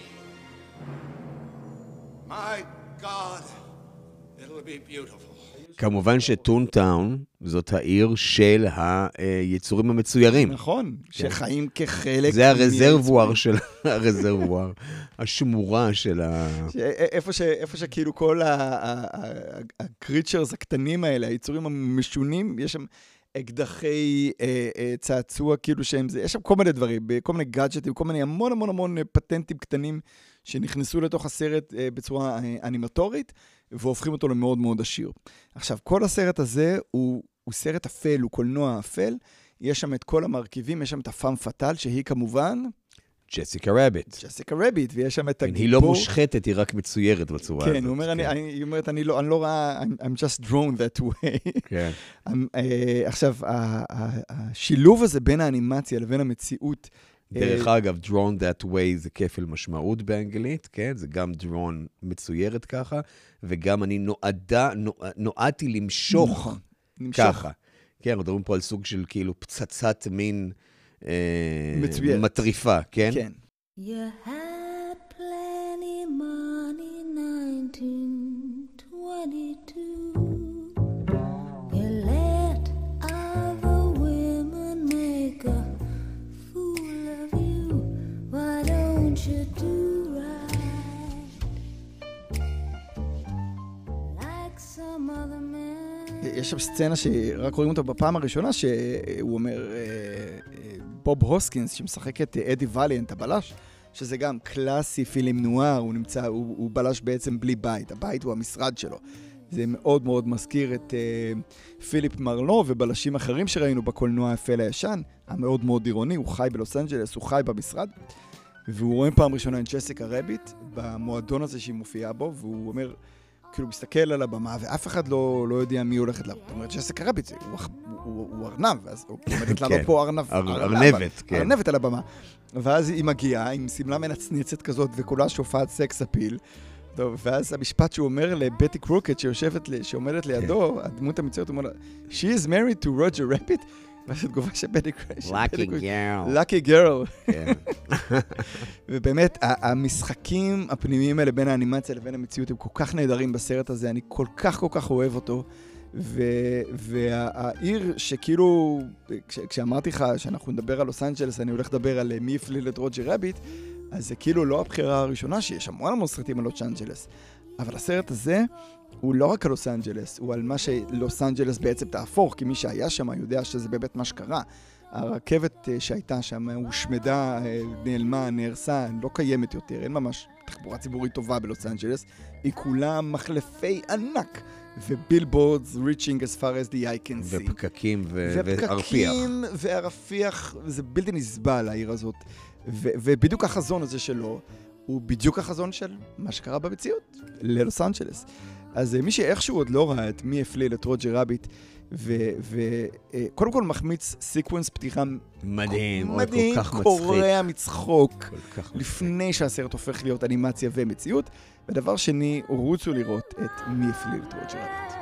[SPEAKER 10] My God, it'll be beautiful.
[SPEAKER 2] כמובן שטונטאון זאת העיר של היצורים המצוירים.
[SPEAKER 1] נכון, שחיים כחלק...
[SPEAKER 2] זה הרזרבואר של הרזרבואר, השמורה של ה...
[SPEAKER 1] איפה שכאילו כל הקריצ'רס הקטנים האלה, היצורים המשונים, יש שם אקדחי צעצוע, כאילו שהם זה, יש שם כל מיני דברים, כל מיני גאדג'טים, כל מיני המון המון המון פטנטים קטנים שנכנסו לתוך הסרט בצורה אנימטורית, והופכים אותו למאוד מאוד עשיר. עכשיו, כל הסרט הזה הוא סרט אפל, הוא קולנוע אפל, יש שם את כל המרכיבים, יש שם את הפאם פטל, שהיא כמובן...
[SPEAKER 2] ג'סיקה רביט.
[SPEAKER 1] ג'סיקה רביט, ויש שם את הגיבור...
[SPEAKER 2] היא לא מושחתת, היא רק מצוירת בצורה הזאת.
[SPEAKER 1] כן, היא אומרת, אני לא רואה, I'm just drawn that way.
[SPEAKER 2] כן.
[SPEAKER 1] עכשיו, השילוב הזה בין האנימציה לבין המציאות...
[SPEAKER 2] דרך אגב, drawn that way זה כפל משמעות באנגלית, כן? זה גם drawn מצוירת ככה, וגם אני נועדתי למשוך ככה. כן, אנחנו מדברים פה על סוג של כאילו פצצת מין מטריפה, כן?
[SPEAKER 1] כן.
[SPEAKER 11] You had plenty money 1922. You let other women make a fool of you. Why don't you do right like some other men?
[SPEAKER 1] יש שם סצנה שרק רואים אותה בפעם הראשונה, שהוא אומר, בוב הוסקינס, שמשחק את אדי ואליאנט, הבלש, שזה גם קלאסי פילים נואר, הוא בלש בעצם בלי בית, הבית הוא המשרד שלו. זה מאוד מאוד מזכיר את פיליפ מרלו ובלשים אחרים שראינו בקולנוע האפל הישן, המאוד מאוד עירוני, הוא חי בלוס אנג'לס, הוא חי במשרד, והוא רואה פעם ראשונה את ג'סיקה רביט, במועדון הזה שהיא מופיעה בו, והוא אומר, כאילו מסתכל על הבמה, ואף אחד לא יודע מי הולכת לה. זאת אומרת, ג'סיקה רביט, הוא ארנב, אז הוא עומדת לעלות פה ארנבת על הבמה. ואז היא מגיעה עם סמלה מנצנצת כזאת, וכולה שופעת סקס אפיל. ואז המשפט שהוא אומר לבטי קרוקט, שעומדת לידו, הדמות המצוירת, הוא אומר לה, She is married to Roger Rabbit? ואז התגובה של בטי קרוקט.
[SPEAKER 2] Lucky girl.
[SPEAKER 1] Lucky girl. ובאמת, המשחקים הפנימיים האלה בין האנימציה לבין המציאות הם כל כך נהדרים בסרט הזה, אני כל כך אוהב אותו, והעיר שכאילו, כשאמרתי לך שאנחנו נדבר על לוס אנג'לס, אני הולך לדבר על מי הפליל את רוג'ר רביט, אז זה כאילו לא הבחירה הראשונה, שיש המון סרטים על לוס אנג'לס. אבל הסרט הזה הוא לא רק על לוס אנג'לס, הוא על מה שלוס אנג'לס בעצם תהפוך, כי מי שהיה שם יודע שזה באמת מה שקרה. הרכבת שהייתה שם הושמדה, נעלמה, נהרסה, לא קיימת יותר, אין ממש תחבורה ציבורית טובה בלוס אנג'לס, היא כולה מחלפי ענק, ובילבורדס reaching as far as the eye can see.
[SPEAKER 2] ופקקים
[SPEAKER 1] ופקקים והרפיח, זה בלתי נסבל העיר הזאת. ובדיוק החזון הזה שלו, הוא בדיוק החזון של מה שקרה במציאות, ללוס אנג'לס. אז מי שאיכשהו עוד לא ראה את מי הפליל את רוג'ר רביט, וקודם כל מחמיץ סיקוונס פתיחה
[SPEAKER 2] מדהים,
[SPEAKER 1] מדהים,
[SPEAKER 2] כל כך מצחיק.
[SPEAKER 1] קורע מצחוק, לפני שהסרט הופך להיות אנימציה ומציאות. ודבר שני, רוצו לראות את מי הפליל את רוג'ר רביט.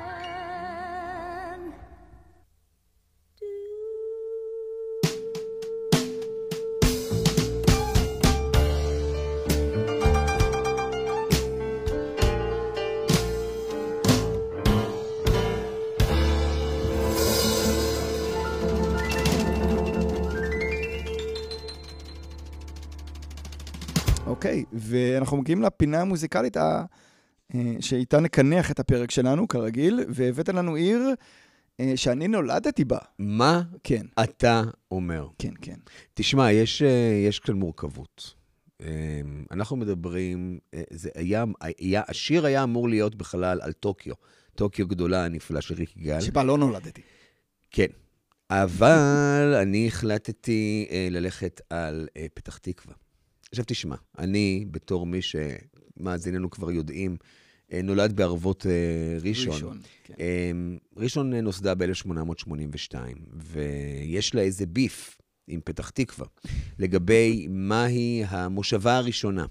[SPEAKER 1] אוקיי, ואנחנו מגיעים לפינה המוזיקלית שאיתה נקנח את הפרק שלנו, כרגיל, והבאת לנו עיר שאני נולדתי בה.
[SPEAKER 2] מה
[SPEAKER 1] כן.
[SPEAKER 2] אתה אומר?
[SPEAKER 1] כן, כן.
[SPEAKER 2] תשמע, יש כאן מורכבות. אנחנו מדברים, השיר היה אמור להיות בכלל על טוקיו. טוקיו גדולה, הנפלאה של ריק יגאל.
[SPEAKER 1] שבה לא נולדתי.
[SPEAKER 2] כן. אבל אני החלטתי ללכת על פתח תקווה. עכשיו תשמע, אני בתור מי שמאזיננו כבר יודעים, נולד בערבות ראשון. ראשון נוסדה ב-1882, ויש לה איזה ביף עם פתח תקווה, לגבי מהי המושבה הראשונה.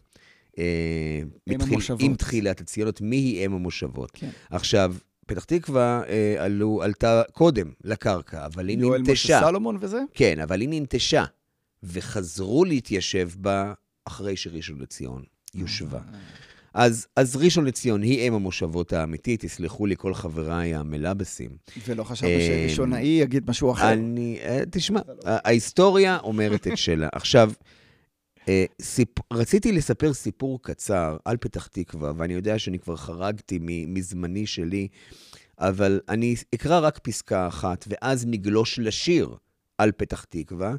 [SPEAKER 2] עם תחילת הציונות, מי היא אם המושבות. עכשיו, פתח תקווה עלתה קודם לקרקע, אבל היא ננטשה.
[SPEAKER 1] יואל משה סלומון וזה?
[SPEAKER 2] כן, אבל היא ננטשה, וחזרו להתיישב בה אחרי שראשון לציון יושבה. אז ראשון לציון היא אם המושבות האמיתית, תסלחו לי כל חבריי המלאבסים.
[SPEAKER 1] ולא חשבנו שראשונאי יגיד משהו אחר.
[SPEAKER 2] תשמע, ההיסטוריה אומרת את שלה. עכשיו, רציתי לספר סיפור קצר על פתח תקווה, ואני יודע שאני כבר חרגתי מזמני שלי, אבל אני אקרא רק פסקה אחת, ואז נגלוש לשיר על פתח תקווה.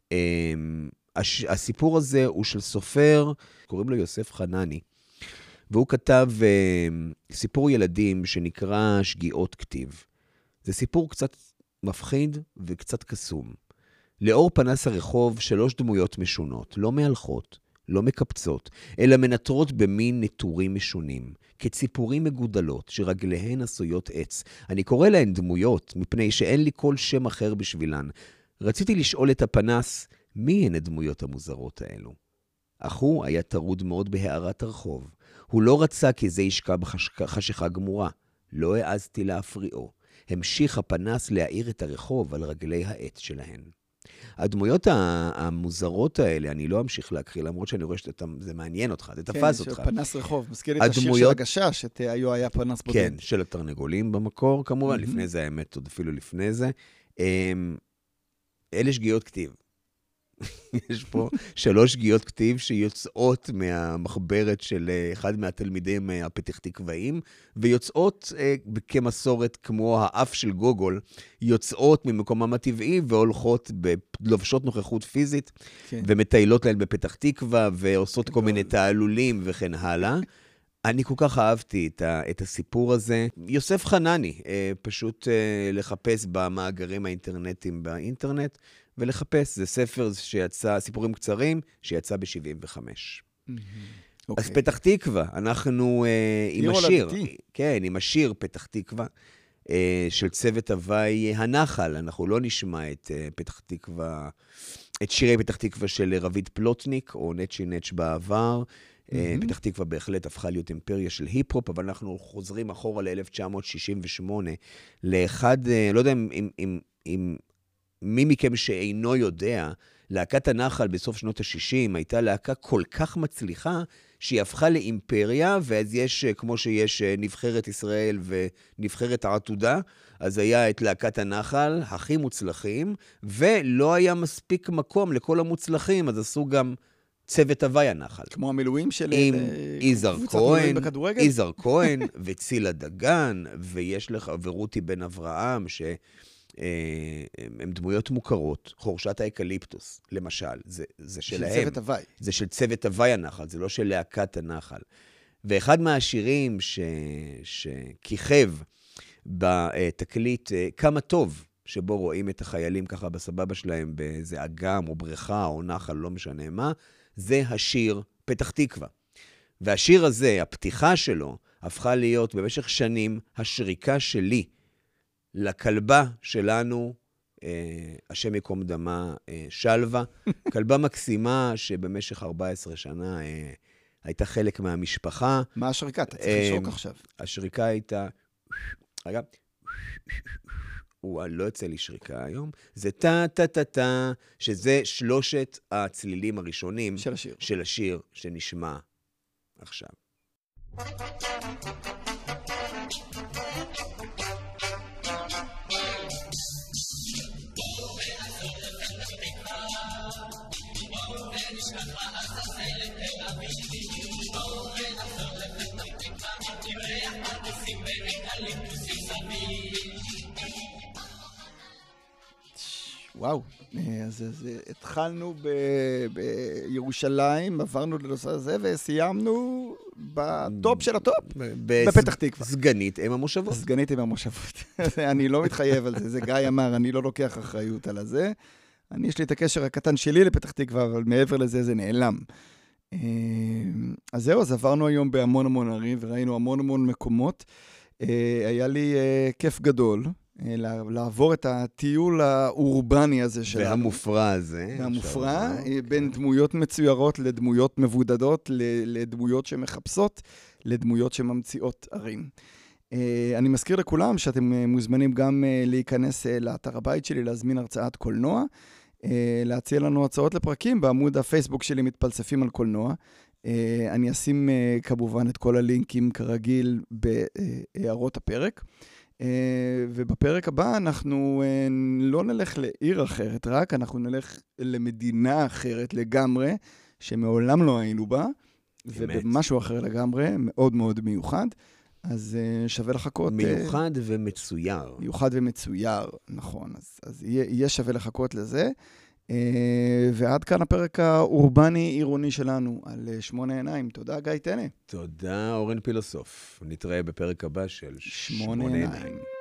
[SPEAKER 2] הסיפור הזה הוא של סופר, קוראים לו יוסף חנני, והוא כתב סיפור ילדים שנקרא שגיאות כתיב. זה סיפור קצת מפחיד וקצת קסום. לאור פנס הרחוב 3 דמויות משונות, לא מהלכות, לא מקפצות, אלא מנטרות במין נטורים משונים, כציפורים מגודלות שרגליהן עשויות עץ. אני קורא להן דמויות, מפני שאין לי כל שם אחר בשבילן. רציתי לשאול את הפנס, מי הן הדמויות המוזרות האלו? אך הוא היה טרוד מאוד בהערת הרחוב. הוא לא רצה כי זה ישקע בחשיכה גמורה. לא העזתי להפריעו. המשיך הפנס להאיר את הרחוב על רגלי העץ שלהן. הדמויות המוזרות האלה, אני לא אמשיך להקריא, למרות שאני רואה שזה מעניין אותך, זה תפס אותך.
[SPEAKER 1] כן, פנס רחוב, מזכיר לי את השיר של הגשש, שהיו היה פנס בודד.
[SPEAKER 2] כן, של התרנגולים במקור, כמובן, לפני זה האמת, עוד אפילו לפני זה. אלה שגיאות כתיב. יש פה 3 שגיאות כתיב שיוצאות מהמחברת של אחד מהתלמידים הפתח תקוואים, ויוצאות כמסורת כמו האף של גוגול, יוצאות ממקומם הטבעי והולכות בלובשות נוכחות פיזית, ומטיילות להן בפתח תקווה, ועושות כל מיני תעלולים וכן הלאה. אני כל כך אהבתי את הסיפור הזה. יוסף חנני, פשוט לחפש במאגרים האינטרנטיים באינטרנט, ולחפש, זה ספר שיצא, סיפורים קצרים, שיצא ב-75. אז פתח תקווה, אנחנו עם השיר, כן, עם השיר פתח תקווה, של צוות הוואי הנחל, אנחנו לא נשמע את פתח תקווה, את שירי פתח תקווה של רביד פלוטניק, או נצ'י נצ' בעבר, פתח תקווה בהחלט הפכה להיות אימפריה של היפ-הופ, אבל אנחנו חוזרים אחורה ל-1968, לאחד, לא יודע אם מי מכם שאינו יודע, להקת הנחל בסוף שנות ה-60 הייתה להקה כל כך מצליחה, שהיא הפכה לאימפריה, ואז יש, כמו שיש נבחרת ישראל ונבחרת העתודה, אז היה את להקת הנחל, הכי מוצלחים, ולא היה מספיק מקום לכל המוצלחים, אז עשו גם צוות הווי הנחל.
[SPEAKER 1] כמו המילואים של
[SPEAKER 2] יזהר כהן וצילה דגן, ויש לך, ורותי בן אברהם, הם דמויות מוכרות, חורשת האקליפטוס, למשל, זה שלהם.
[SPEAKER 1] של צוות הווי.
[SPEAKER 2] זה של צוות הווי הנחל, זה לא של להקת הנחל. ואחד מהשירים שכיכב בתקליט כמה טוב, שבו רואים את החיילים ככה בסבבה שלהם באיזה אגם או בריכה או נחל, לא משנה מה, זה השיר פתח תקווה. והשיר הזה, הפתיחה שלו, הפכה להיות במשך שנים השריקה שלי, לכלבה שלנו, השם יקום דמה, שלווה, כלבה מקסימה שבמשך 14 שנה הייתה חלק מהמשפחה.
[SPEAKER 1] מה השריקה? אתה צריך לשרוק עכשיו.
[SPEAKER 2] השריקה הייתה, רגע, לא יוצא לי שריקה היום, זה טה-טה-טה-טה, שזה 3 הצלילים הראשונים של השיר שנשמע עכשיו.
[SPEAKER 1] וואו, אז התחלנו בירושלים, עברנו לנושא הזה וסיימנו בטופ של הטופ, בפתח תקווה.
[SPEAKER 2] סגנית עם המושבות.
[SPEAKER 1] סגנית עם המושבות. אני לא מתחייב על זה, זה גיא אמר, אני לא לוקח אחריות על זה. יש לי את הקשר הקטן שלי לפתח תקווה, אבל מעבר לזה זה נעלם. אז זהו, אז עברנו היום בהמון המון ערים, וראינו המון המון מקומות. היה לי כיף גדול. לעבור את הטיול האורבני הזה שלנו.
[SPEAKER 2] והמופרע הזה.
[SPEAKER 1] והמופרע, בין דמויות מצוירות לדמויות מבודדות, לדמויות שמחפשות, לדמויות שממציאות ערים. אני מזכיר לכולם שאתם מוזמנים גם להיכנס לאתר הבית שלי, להזמין הרצאת קולנוע, להציע לנו הצעות לפרקים בעמוד הפייסבוק שלי מתפלספים על קולנוע. אני אשים כמובן את כל הלינקים כרגיל בהערות הפרק. ובפרק הבא אנחנו לא נלך לעיר אחרת, רק אנחנו נלך למדינה אחרת לגמרי, שמעולם לא היינו בה, ובמשהו אחר לגמרי, מאוד מאוד מיוחד, אז שווה לחכות.
[SPEAKER 2] מיוחד ומצויר.
[SPEAKER 1] מיוחד ומצויר, נכון, אז יהיה שווה לחכות לזה. ועד כאן הפרק האורבני-עירוני שלנו על 8 עיניים. תודה, גיא טנא.
[SPEAKER 2] תודה, אורן פילוסוף. נתראה בפרק הבא של 8 עיניים.